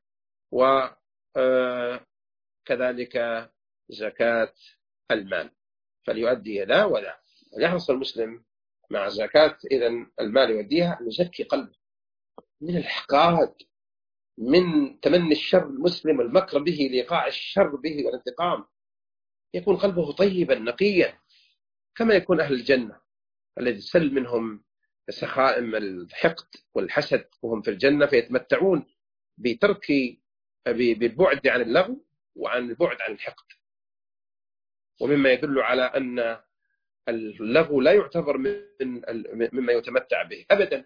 وكذلك زكاة المال. فليؤدي ذا وذا، وليحرص المسلم مع زكاة إذن المال يؤديها أن يزكي قلبه من الإحقاد، من تمني الشر المسلم والمكر به لإيقاع الشر به والانتقام. يكون قلبه طيبا نقيا كما يكون أهل الجنة الذي سل منهم سخائم الحقد والحسد وهم في الجنة، فيتمتعون بالبعد عن اللغو وعن البعد عن الحقد. ومما يدل على أن اللغو لا يعتبر مما يتمتع به أبدا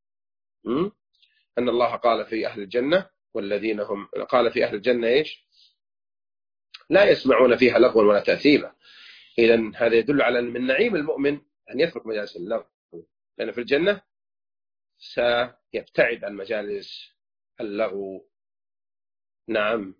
أن الله قال في أهل الجنة والذين هم قال في أهل الجنة إيش؟ لا يسمعون فيها لغوا ولا تأثيما. إذن هذا يدل على أن من نعيم المؤمن أن يترك مجالس اللغو، لأن في الجنة سيبتعد عن مجالس اللغو. نعم.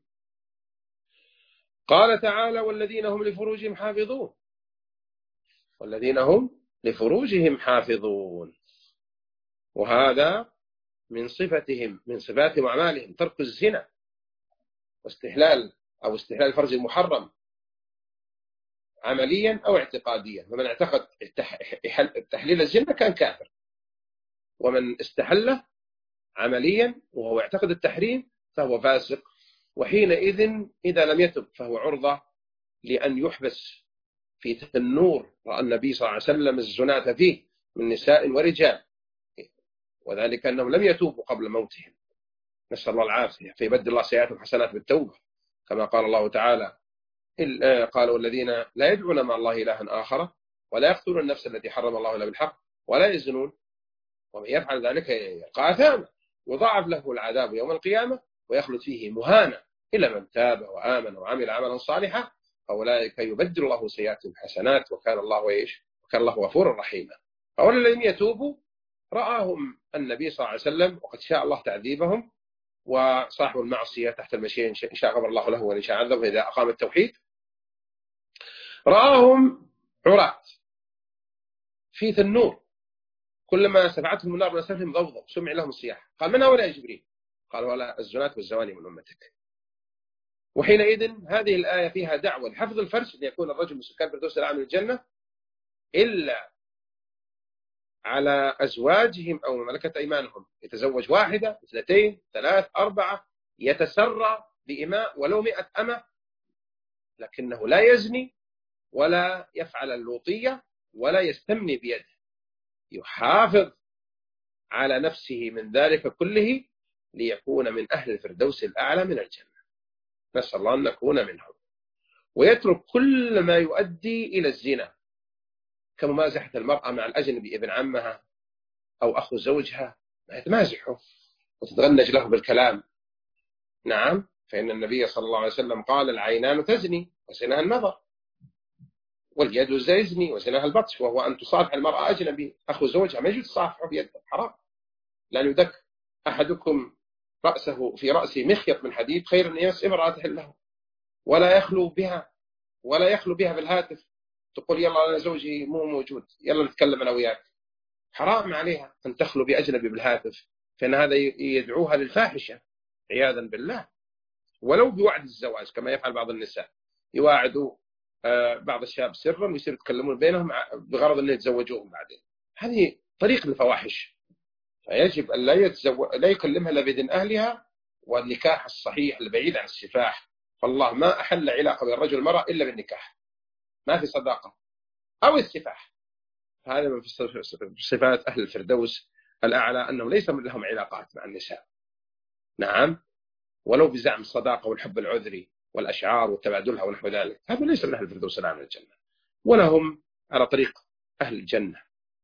قال تعالى والذين هم لفروجهم حافظون. والذين هم لفروجهم حافظون، وهذا من صفتهم من صفاتهم وأعمالهم ترك الزنا واستحلال أو استحلال الفرج المحرم عمليا أو اعتقاديا. فمن اعتقد تحليل الزنا كان كافر، ومن استحله عمليا وهو يعتقد التحريم فهو فاسق، وحينئذ إذا لم يتب فهو عرضة لأن يحبس في تنور رأى النبي صلى الله عليه وسلم الزناة فيه من نساء ورجال، وذلك أنهم لم يتوبوا قبل موتهم، نسأل الله العافية، فيبدل الله سيئاتهم حسنات بالتوبة، كما قال الله تعالى قال والذين لا يدعون مع الله إلها آخر ولا يقتلون النفس التي حرم الله إلا بالحق ولا يزنون ومن يفعل ذلك يلقى أثاما يضاعف له العذاب يوم القيامة ويخلد فيه مهانا إلا من تاب وآمن وعمل عملا صالحا فأولئك يبدل الله سيئاتهم حسنات وكان الله وكان الله غفورا رحيما. فأولا الذين يتوبوا رآهم النبي صلى الله عليه وسلم وقد شاء الله تعذيبهم، وصاحب المعصية تحت المشيئة إن شاء غفر الله له وإن شاء عذبه إذا أقام التوحيد. رآهم عراة في ثنور كلما سفعتهم النار من أسفلهم ضوضوا سمع لهم الصياح، قال من هؤلاء يا جبريل؟ قال ولا الزنات والزواني من أمتك. وحينئذ هذه الآية فيها دعوة لحفظ الفرج أن يكون الرجل من سكان الفردوس الأعلى من الجنة إلا على أزواجهم أو ملكة أيمانهم، يتزوج واحدة اثنتين ثلاث أربعة، يتسرى بإماء ولو 100 أمة، لكنه لا يزني ولا يفعل اللوطية ولا يستمني بيده، يحافظ على نفسه من ذلك كله ليكون من أهل الفردوس الأعلى من الجنة، نسأل الله أن نكون منهم. ويترك كل ما يؤدي إلى الزنا كممازحة المرأة مع الأجنبي ابن عمها أو أخو زوجها، ما تمازحه وتتغنج له بالكلام. نعم، فإن النبي صلى الله عليه وسلم قال العينان تزني وزناها النظر، واليد يزني وزناها البطش، وهو أن تصافح المرأة أجنبي أخو زوجها ما يجوز تصافحه بيده، حرام. لأن يدك أحدكم رأسه في رأسه مخيط من حديد خير أن يمس امرأة له ولا يخلو بها بالهاتف، تقول يلا أنا زوجي مو موجود يلا نتكلم أنا وياك، حرام عليها أن تخلو بأجنبي بالهاتف، فإن هذا يدعوها للفاحشة عياذا بالله، ولو بوعد الزواج كما يفعل بعض النساء، يواعدوا بعض الشباب سرا ويصيروا يتكلمون بينهم بغرض أن يتزوجوهم بعدين، هذه طريق الفواحش، فيجب أن لا يكلمها إلا بإذن أهلها، والنكاح الصحيح البعيد عن السفاح، فالله ما أحل علاقة بين الرجل والمرأة إلا بالنكاح، ما في صداقة أو السفاح. هذا من صفات أهل الفردوس الأعلى أنهم ليس لهم علاقات مع النساء، نعم، ولو بزعم الصداقة والحب العذري والأشعار وتبادلها ونحو ذلك، هذا ليس من أهل الفردوس الأعلى من الجنة، ولهم على طريق أهل الجنة،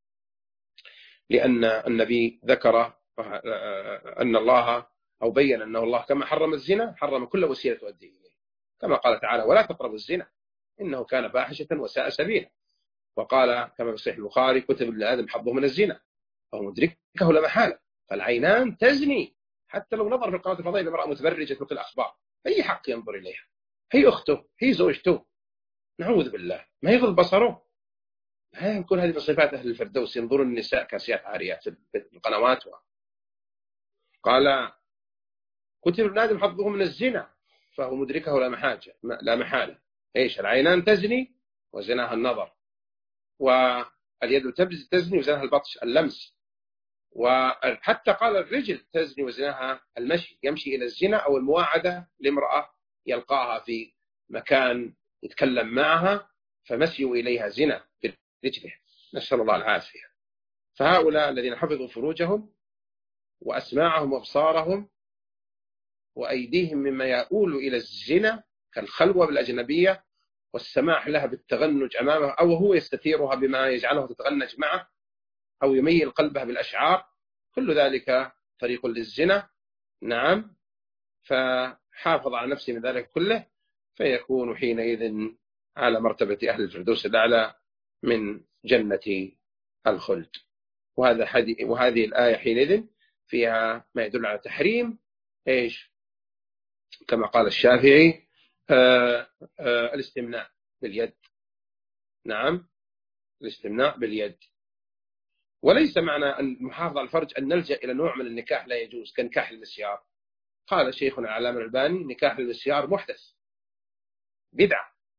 لأن النبي ذكر أن الله أو بين أنه الله كما حرم الزنا حرم كل وسيلة تؤدي إليه، كما قال تعالى ولا تقربوا الزنا إنه كان فاحشة وساء سبيلا، وقال كما في صحيح البخاري كتب ابن آدم حظه من الزنا فهو مدركه لا محالة، فالعينان تزني حتى لو نظر في القناة الفضائية لامرأة متبرجة مثل الأخبار أي حق ينظر إليها، هي أخته هي زوجته، نعوذ بالله، ما يغض بصره. لا يكون هذه من صفات أهل الفردوس، ينظر النساء كاسيات عاريات في القنوات قال كتب ابن آدم حظه من الزنا فهو مدركه لا محالة. إيش؟ العينان تزني وزناها النظر، واليد تزني وزناها البطش اللمس، وحتى قال الرجل تزني وزناها المشي، يمشي إلى الزنا أو المواعدة لامرأة يلقاها في مكان يتكلم معها فمسيوا إليها زنا برجله، نسأل الله العافية. فهؤلاء الذين حفظوا فروجهم وأسماعهم وأبصارهم وأيديهم مما يؤول إلى الزنا كالخلوة بالأجنبية والسماح لها بالتغنج أمامه أو هو يستثيرها بما يجعله تتغنج معه أو يميل قلبها بالأشعار، كل ذلك طريق للزنا، نعم، فحافظ على نفسه من ذلك كله فيكون حينئذ على مرتبة أهل الفردوس الأعلى من جنة الخلد. وهذه الآية حينئذ فيها ما يدل على تحريم إيش؟ كما قال الشافعي الاستمناء باليد، نعم، الاستمناء باليد. وليس معنى أن المحافظة على الفرج أن نلجأ إلى نوع من النكاح لا يجوز كنكاح المسيار. قال شيخنا العلامة الألباني نكاح المسيار محدث بدعة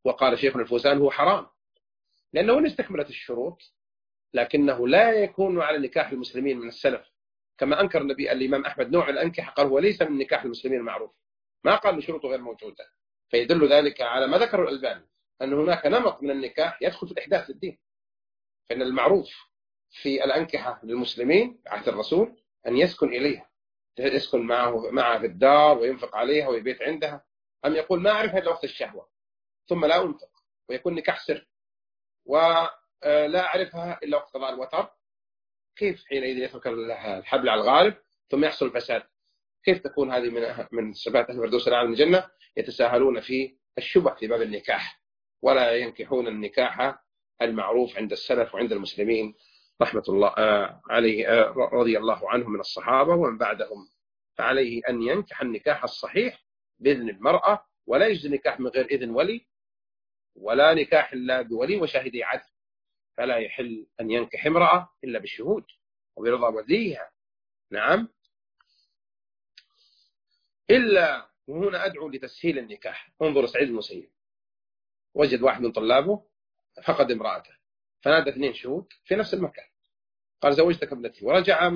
وقال شيخنا الفوزان هو حرام، لأنه إن استكملت الشروط، لكنه لا يكون على نكاح المسلمين من السلف، كما أنكر الإمام أحمد نوع الأنكحة، قال هو ليس من نكاح المسلمين المعروف، ما قال شروطه غير موجودة. فيدل ذلك على ما ذكر الألباني، أن هناك نمط من النكاح يدخل في الإحداث الدين. فإن المعروف في الأنكحة للمسلمين عهد الرسول أن يسكن إليها، يسكن معها في الدار وينفق عليها ويبيت عندها، أم يقول ما أعرفها إلا وقت الشهوة ثم لا أنفق، ويكون نكاح سر، ولا أعرفها إلا وقت قضاء الوتر، كيف حينئذ يترك الحبل على الغالب ثم يحصل الفساد؟ كيف تكون هذه من صفات أهل الفردوس الأعلى من الجنة؟ يتساهلون في الشبه في باب النكاح، ولا ينكحون النكاح المعروف عند السلف وعند المسلمين رحمة الله عليه رضي الله عنهم من الصحابة ومن بعدهم. فعليه أن ينكح النكاح الصحيح بإذن المرأة، ولا يجوز النكاح من غير إذن ولي، ولا نكاح إلا بولي وشاهدي عدل. فلا يحل أن ينكح امرأة إلا بالشهود وبرضا وليها. نعم. إلا، وهنا أدعو لتسهيل النكاح. انظر سعيد المسيب، وجد واحد من طلابه فقد امرأته، فنادى 2 شهود في نفس المكان، قال زوجتك ابنتي، ورجع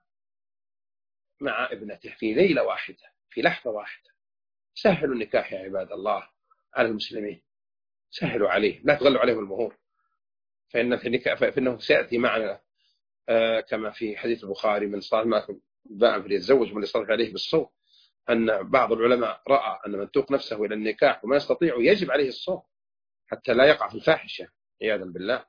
مع ابنته في ليلة واحدة، في لحظة واحدة. سهلوا النكاح يا عباد الله على المسلمين، سهلوا عليه، لا تغلوا عليهم المهور، فإنه سيأتي معنا كما في حديث البخاري: من صار معكم باء فليتزوج ومن يصرف عليه بالصوم، أن بعض العلماء رأى أن من توق نفسه إلى النكاح وما يستطيع يجب عليه الصوم حتى لا يقع في الفاحشة عياذا بالله،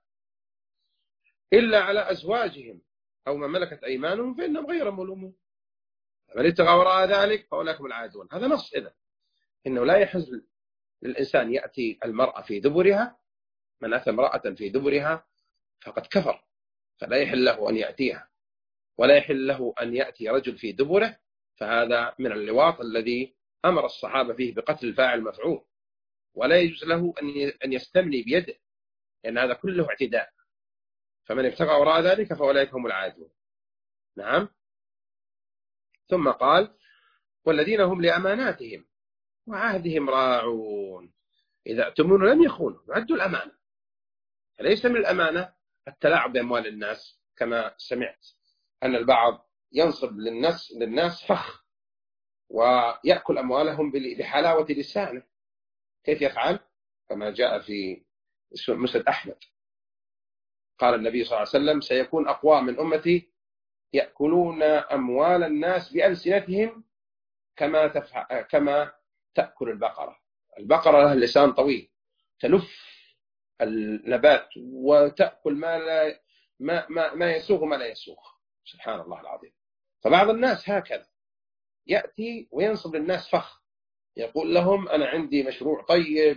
إلا على أزواجهم أو ما ملكت أيمانهم فإنهم غير ملومون، من ابتغى وراء ذلك فأولئك هم العادون. هذا نص إذا إنه لا يحل للإنسان يأتي المرأة في دبرها، من أتى امرأة في دبرها فقد كفر، فلا يحل له أن يأتيها، ولا يحل له أن يأتي رجل في دبره، فهذا من اللواط الذي أمر الصحابة فيه بقتل الفاعل المفعول، ولا يجوز له أن يستملي بيده، لأن هذا كله اعتداء. فمن ابتغى وراء ذلك فأولئك هم العادون. نعم. ثم قال: والذين هم لأماناتهم وعهدهم راعون، إذا اؤتمنوا لم يخونوا، يعدوا الأمانة. فليس من الأمانة التلاعب بأموال الناس، كما سمعت أن البعض ينصب للناس فخ ويأكل أموالهم بحلاوة لسانه. كيف يفعل؟ كما جاء في مسند أحمد، قال النبي صلى الله عليه وسلم: سيكون أقوام من أمتي يأكلون أموال الناس بألسنتهم كما تأكل البقرة. البقرة لها لسان طويل، تلف النبات وتأكل ما يسوغ ما لا يسوغ. سبحان الله العظيم. فبعض الناس هكذا يأتي وينصب للناس فخ، يقول لهم: أنا عندي مشروع طيب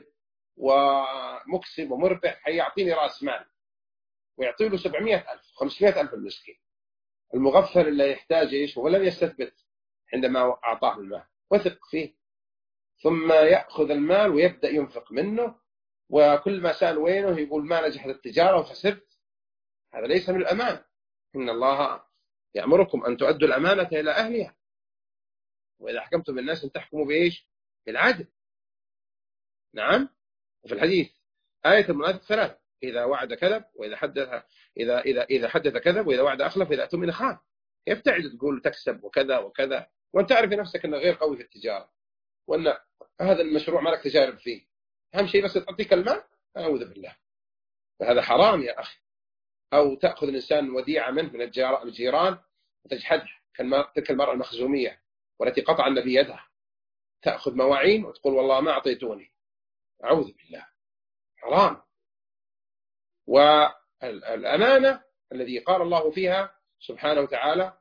ومكسب ومربح، حيعطيني رأس مال، ويعطي له 700,000 500,000 المسكين المغفل اللي يحتاج إيش ولم يستثبت عندما أعطاه المال، وثق فيه، ثم يأخذ المال ويبدأ ينفق منه، وكل ما سأل وينه يقول ما نجحت التجارة وخسرت. هذا ليس من الأمان. إن الله يأمركم أن تؤدوا الأمانة إلى أهلها، وإذا حكمتم بالناس أن تحكموا بإيش؟ بالعدل. نعم. وفي الحديث آية المنافق 3: إذا وعد كذب، وإذا حدث إذا حدث كذب، وإذا وعد أخلف، وإذا أؤتمن خان. يبتعد تقول تكسب وكذا وكذا وأنت تعرف نفسك أنك غير قوي في التجارة، وأن هذا المشروع ما لك تجارب فيه، أهم شيء بس تعطيك المال. أعوذ بالله، فهذا حرام يا أخي. أو تأخذ الإنسان وديعة منه من الجيران وتجحدها، تلك المرأة المخزومية والتي قطع النبي يدها، تأخذ مواعين وتقول والله ما أعطيتوني. أعوذ بالله، حرام. والأمانة الذي قال الله فيها سبحانه وتعالى: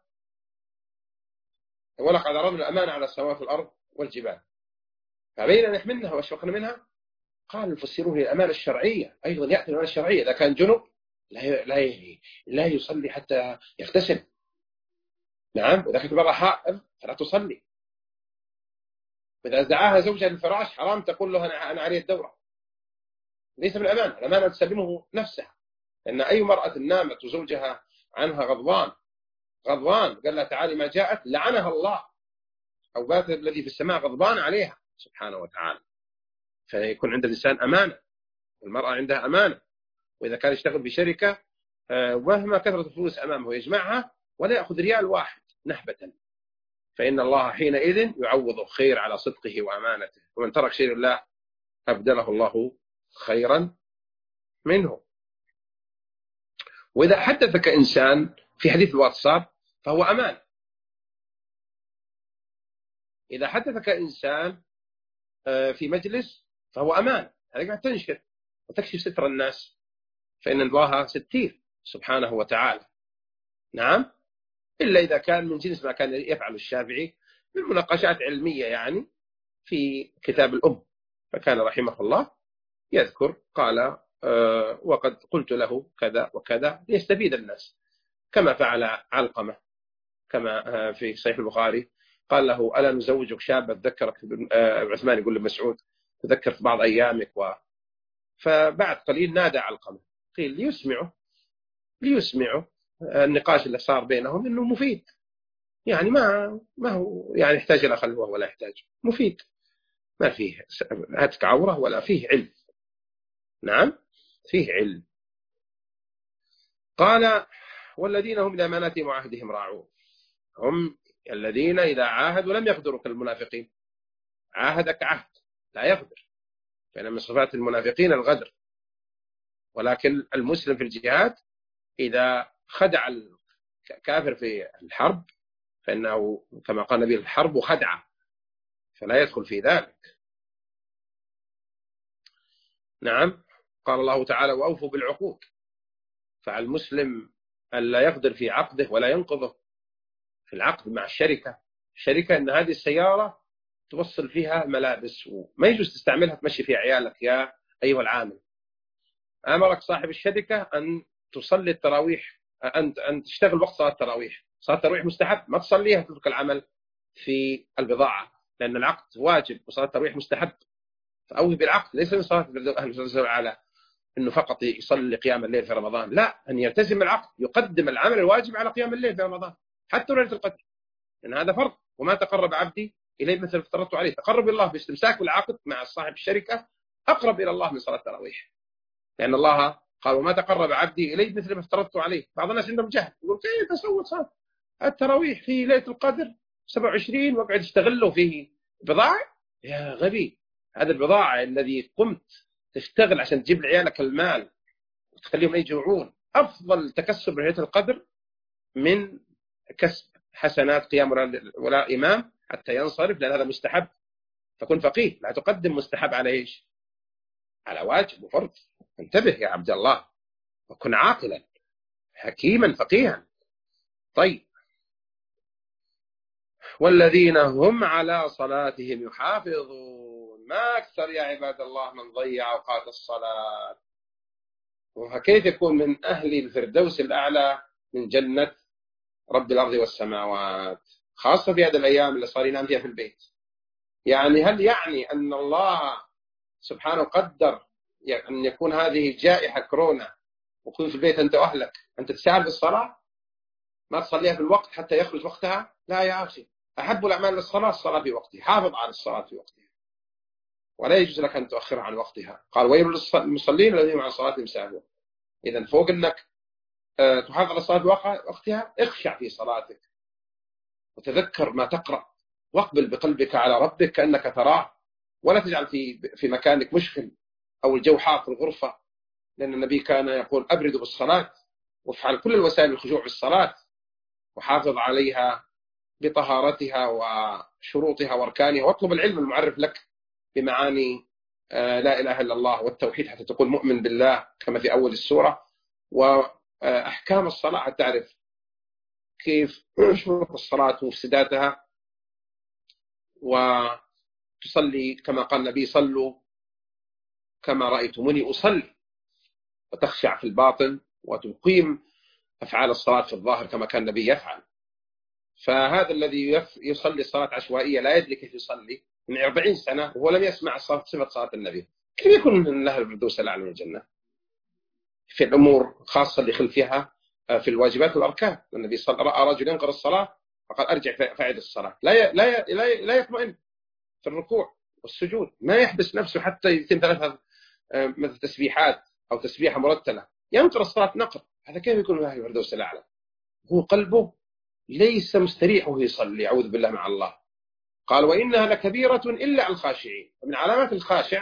ولقد عرضنا الأمانة على السماوات والأرض والجبال فأبين أن يحملنها وأشفقن منها. قال المفسرون: الأمانة الشرعية أيضا، يأتي الأمانة الشرعية. إذا كان جنب لا يصلي حتى يغتسل. نعم. وإذا كانت المرأة حائض فلا تصلي. وإذا دعاها زوجها للفراش حرام تقول له أنا علي الدورة. ليس من الأمانة. الأمانة تسلمه نفسها، لأن أي مرأة نامت وزوجها عنها غضبان قال لها تعالي ما جاءت، لعنها الله، أو بات الذي في السماء غضبان عليها سبحانه وتعالى. فيكون عند الإنسان أمانة المرأة عندها أمانة، وإذا كان يشتغل في شركة مهما كثرت الفلوس أمامه يجمعها ولا يأخذ ريال واحد نهبة، فإن الله حينئذ يعوض خير على صدقه وأمانته، ومن ترك شيء لله أبدله الله خيرا منه. وإذا حدثك إنسان في حديث الواتساب فهو أمان. إذا حدثك إنسان في مجلس فهو أمان، هذا قاعد تنشر وتكشف ستر الناس، فإن الله ستير سبحانه وتعالى. نعم، إلا إذا كان من جنس ما كان يفعل الشافعي من مناقشات علمية يعني في كتاب الأم، فكان رحمه الله يذكر قال وقد قلت له كذا وكذا ليستفيد الناس، كما فعل علقمة كما في صحيح البخاري قال له ألا نزوجك شابة تذكرك عثمان يقول لمسعود تذكرت بعض أيامك فبعد قليل نادى علقمة قيل ليسمعه النقاش اللي صار بينهم إنه مفيد، يعني ما هو يعني يحتاج إلى خلوة ولا يحتاج، مفيد ما فيه هتك عورة ولا فيه علم. نعم فيه علم. قال والذين هم لأماناتهم وعهدهم راعون، هم الذين إذا عاهدوا لم يغدروا كالمنافقين، عاهدك عهد لا يغدر، فإن من صفات المنافقين الغدر. ولكن المسلم في الجهاد إذا خدع الكافر في الحرب فإنه كما قال النبي الحرب خدعة، فلا يدخل في ذلك. نعم قال الله تعالى وأوفوا بالعقود، فعلى المسلم ألا يغدر في عقده ولا ينقضه في العقد مع الشركة أن هذه السيارة توصل فيها ملابس وما يجوز تستعملها تمشي فيها عيالك يا أيها العامل، أمرك صاحب الشركة أن تصلي التراويح، أن تشتغل وقت صلاة التراويح، صلاة التراويح مستحب، ما تصليها تترك العمل في البضاعة، لأن العقد واجب وصلاة التراويح مستحب، فأوفي بالعقد. ليس من صلاة أهل على أنه فقط يصلي قيام الليل في رمضان، لا، أن يلتزم العقد، يقدم العمل الواجب على قيام الليل في رمضان حتى ليلة القدر، لأن هذا فرض. وما تقرب عبدي إليه مثل افترضت عليه، تقرب الله باستمساك بالعقد مع صاحب الشركة أقرب إلى الله من صلاة التراويح، لأن الله قال وما تقرب عبدي إليه مثل ما افترضت عليه. بعض الناس عندهم جهل يقول كيف أسوي صلاة التراويح في ليلة القدر 27 وقعد يشتغلوا فيه بضاعة؟ يا غبي، هذا البضاعة الذي قمت تشتغل عشان تجيب لعيالك المال وتخليهم يجوعون أفضل تكسب ليلة القدر من كسب حسنات قيام ولا إمام حتى ينصرف، لأن هذا مستحب. فكن فقيه، لا تقدم مستحب على إيش؟ على واجب وفرض. انتبه يا عبد الله وكن عاقلا حكيما فقيها. طيب والذين هم على صلاتهم يحافظون، ما أكثر يا عباد الله من ضيع أوقات الصلاة، وكيف يكون من أهل الفردوس الأعلى من جنة رب الأرض والسماوات، خاصة في هذه الأيام اللي صار ينام فيها في البيت. يعني هل يعني أن الله سبحانه قدر أن يكون هذه جائحة كورونا وكون في البيت أنت وأهلك أنت تساعد بالصلاة ما تصليها في الوقت حتى يخرج وقتها؟ لا يا أخي، أحب الأعمال للصلاة الصلاة في وقتها، حافظ على الصلاة في وقتها ولا يجوز لك أن تؤخرها عن وقتها. قال ويل للمصلين الذين عن صلاتهم ساهون. إذا فوق أنك تحافظ على الصلاة وقتها، اخشع في صلاتك وتذكر ما تقرأ واقبل بقلبك على ربك كأنك تراه، ولا تجعل في مكانك مشكل أو الجو حار في الغرفة، لأن النبي كان يقول أبردوا بالصلاة وافعل كل الوسائل الخشوع بالصلاة وحافظ عليها بطهارتها وشروطها واركانها، واطلب العلم المعرف لك بمعاني لا إله إلا الله والتوحيد حتى تقول مؤمن بالله كما في أول السورة، وأحكام الصلاة حتى تعرف كيف شروط الصلاة ومفسداتها، وتصلي كما قال النبي صلوا كما رأيتموني أصلي، وتخشع في الباطن وتقيم أفعال الصلاة في الظاهر كما كان النبي يفعل. فهذا الذي يصلي صلاة عشوائية لا يدري كيف يصلي من 40 سنة وهو لم يسمع صفة صلاة النبي، كيف يكون من أهل الفردوس الأعلى من الجنة في الأمور خاصة اللي يخل فيها في الواجبات والأركان؟ النبي رأى رجل ينقر الصلاة فقال أرجع فاعد الصلاة، لا يطمئن في الركوع والسجود، ما يحبس نفسه حتى يتم مثل تسبيحات أو تسبيحة مرتلة، ينقر الصلاة نقر، هذا كيف يكون من أهل الفردوس الأعلى؟ هو قلبه ليس مستريح وهو يصلي، أعوذ بالله مع الله. قال وإنها لكبيرة إلا على الخاشعين. من علامات الخاشع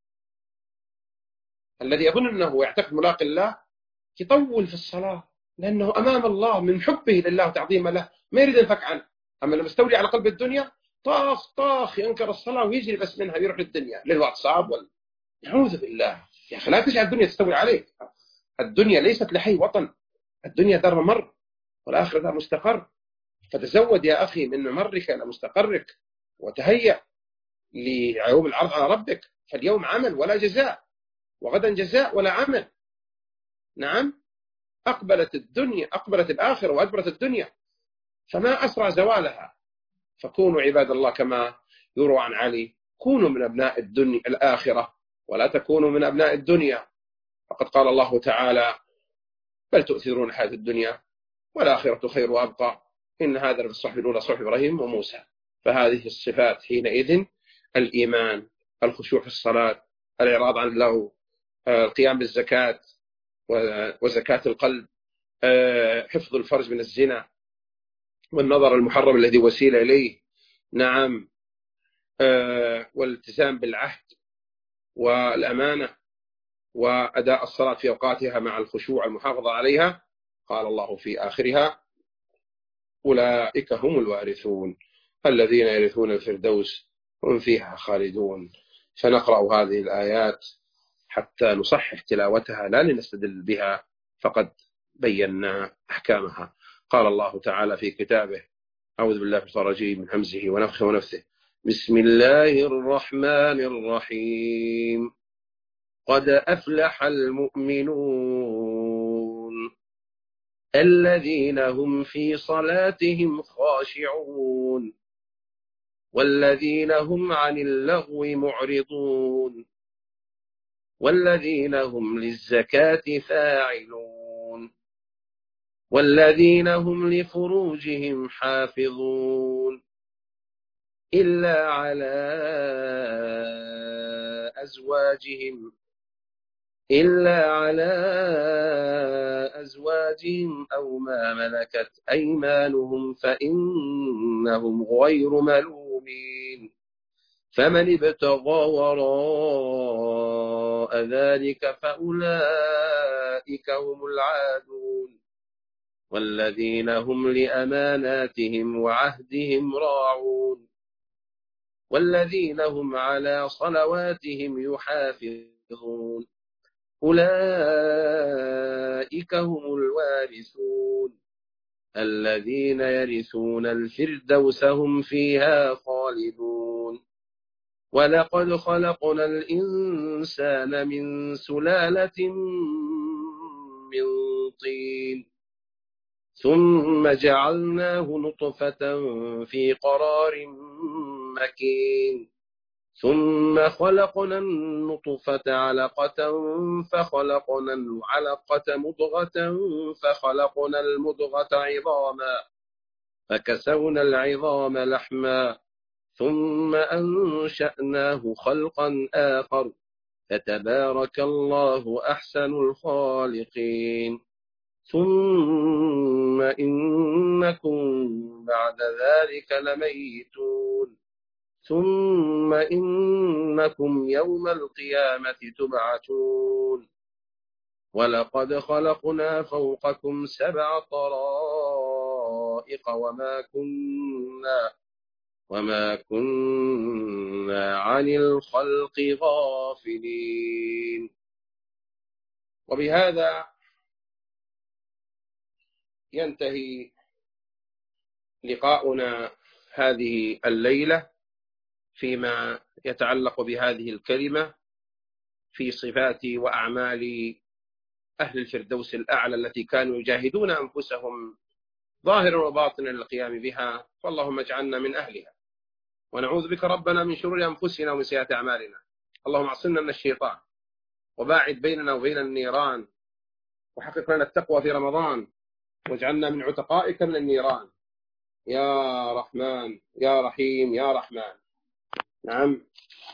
الذي يظن أنه يعتقد ملاقي الله يطول في الصلاة، لأنه أمام الله من حبه لله وتعظيمه له ما يريد ينفك عنه. أما لما استولي على قلب الدنيا طاخ طاخ ينكر الصلاة ويجري بس منها، يروح للدنيا للواتساب أعوذ بالله. يا أخي لا تجعل الدنيا تستولي عليك. الدنيا ليست لحي وطن، الدنيا دار ممر والآخرة دار مستقر. فتزود يا أخي من ممرك إلى مستقرك، وتهيأ ليوم العرض على ربك. فاليوم عمل ولا جزاء، وغدا جزاء ولا عمل. نعم، أقبلت الدنيا، أقبلت الآخرة وأدبرت الدنيا، فما أسرع زوالها. فكونوا عباد الله كما يروى عن علي، كونوا من أبناء الدنيا الآخرة ولا تكونوا من أبناء الدنيا. فقد قال الله تعالى بل تؤثرون الحياة الدنيا والآخرة خير وأبقى، إن هذا في الصحف الأولى صحف إبراهيم وموسى. فهذه الصفات حينئذ: الإيمان، الخشوع في الصلاة، الإعراض عن اللغو، القيام بالزكاة وزكاة القلب، حفظ الفرج من الزنا والنظر المحرم الذي وسيلة إليه، نعم، والالتزام بالعهد والأمانة، وأداء الصلاة في أوقاتها مع الخشوع المحافظة عليها. قال الله في آخرها أولئك هم الوارثون الذين يرثون الفردوس هم فيها خالدون. فنقرأ هذه الآيات حتى نصحح تلاوتها لا لنستدل بها، فقد بينا أحكامها. قال الله تعالى في كتابه: أعوذ بالله من الشيطان الرجيم من همزه ونفخه ونفثه. بسم الله الرحمن الرحيم. قد أفلح المؤمنون الذين هم في صلاتهم خاشعون والذين هم عن اللغو معرضون والذين هم للزكاة فاعلون والذين هم لفروجهم حافظون إلا على أزواجهم أو ما ملكت أيمانهم فإنهم غير ملومين. فمن ابتغى وراء ذلك فأولئك هم العادون والذين هم لأماناتهم وعهدهم راعون والذين هم على صلواتهم يحافظون أولئك هم الوارثون الذين يرثون الفردوس هم فيها خالدون. ولقد خلقنا الإنسان من سلالة من طين ثم جعلناه نطفة في قرار مكين ثم خلقنا النطفة علقة فخلقنا العلقة مضغة فخلقنا المضغة عظاما فكسونا العظام لحما ثم أنشأناه خلقا آخر فتبارك الله أحسن الخالقين. ثم إنكم بعد ذلك لميتون ثم إنكم يوم القيامة تبعثون. ولقد خلقنا فوقكم 7 طرائق وما كنا عن الخلق غافلين. وبهذا ينتهي لقاؤنا هذه الليلة فيما يتعلق بهذه الكلمة في صفات وأعمال أهل الفردوس الأعلى التي كانوا يجاهدون أنفسهم ظاهرا وباطنا للقيام بها. فاللهم اجعلنا من أهلها، ونعوذ بك ربنا من شرور أنفسنا ومن سيئات أعمالنا. اللهم اعصمنا من الشيطان وباعد بيننا وبين النيران، وحقق لنا التقوى في رمضان، واجعلنا من عتقائك من النيران يا رحمن يا رحيم يا رحمن. نعم،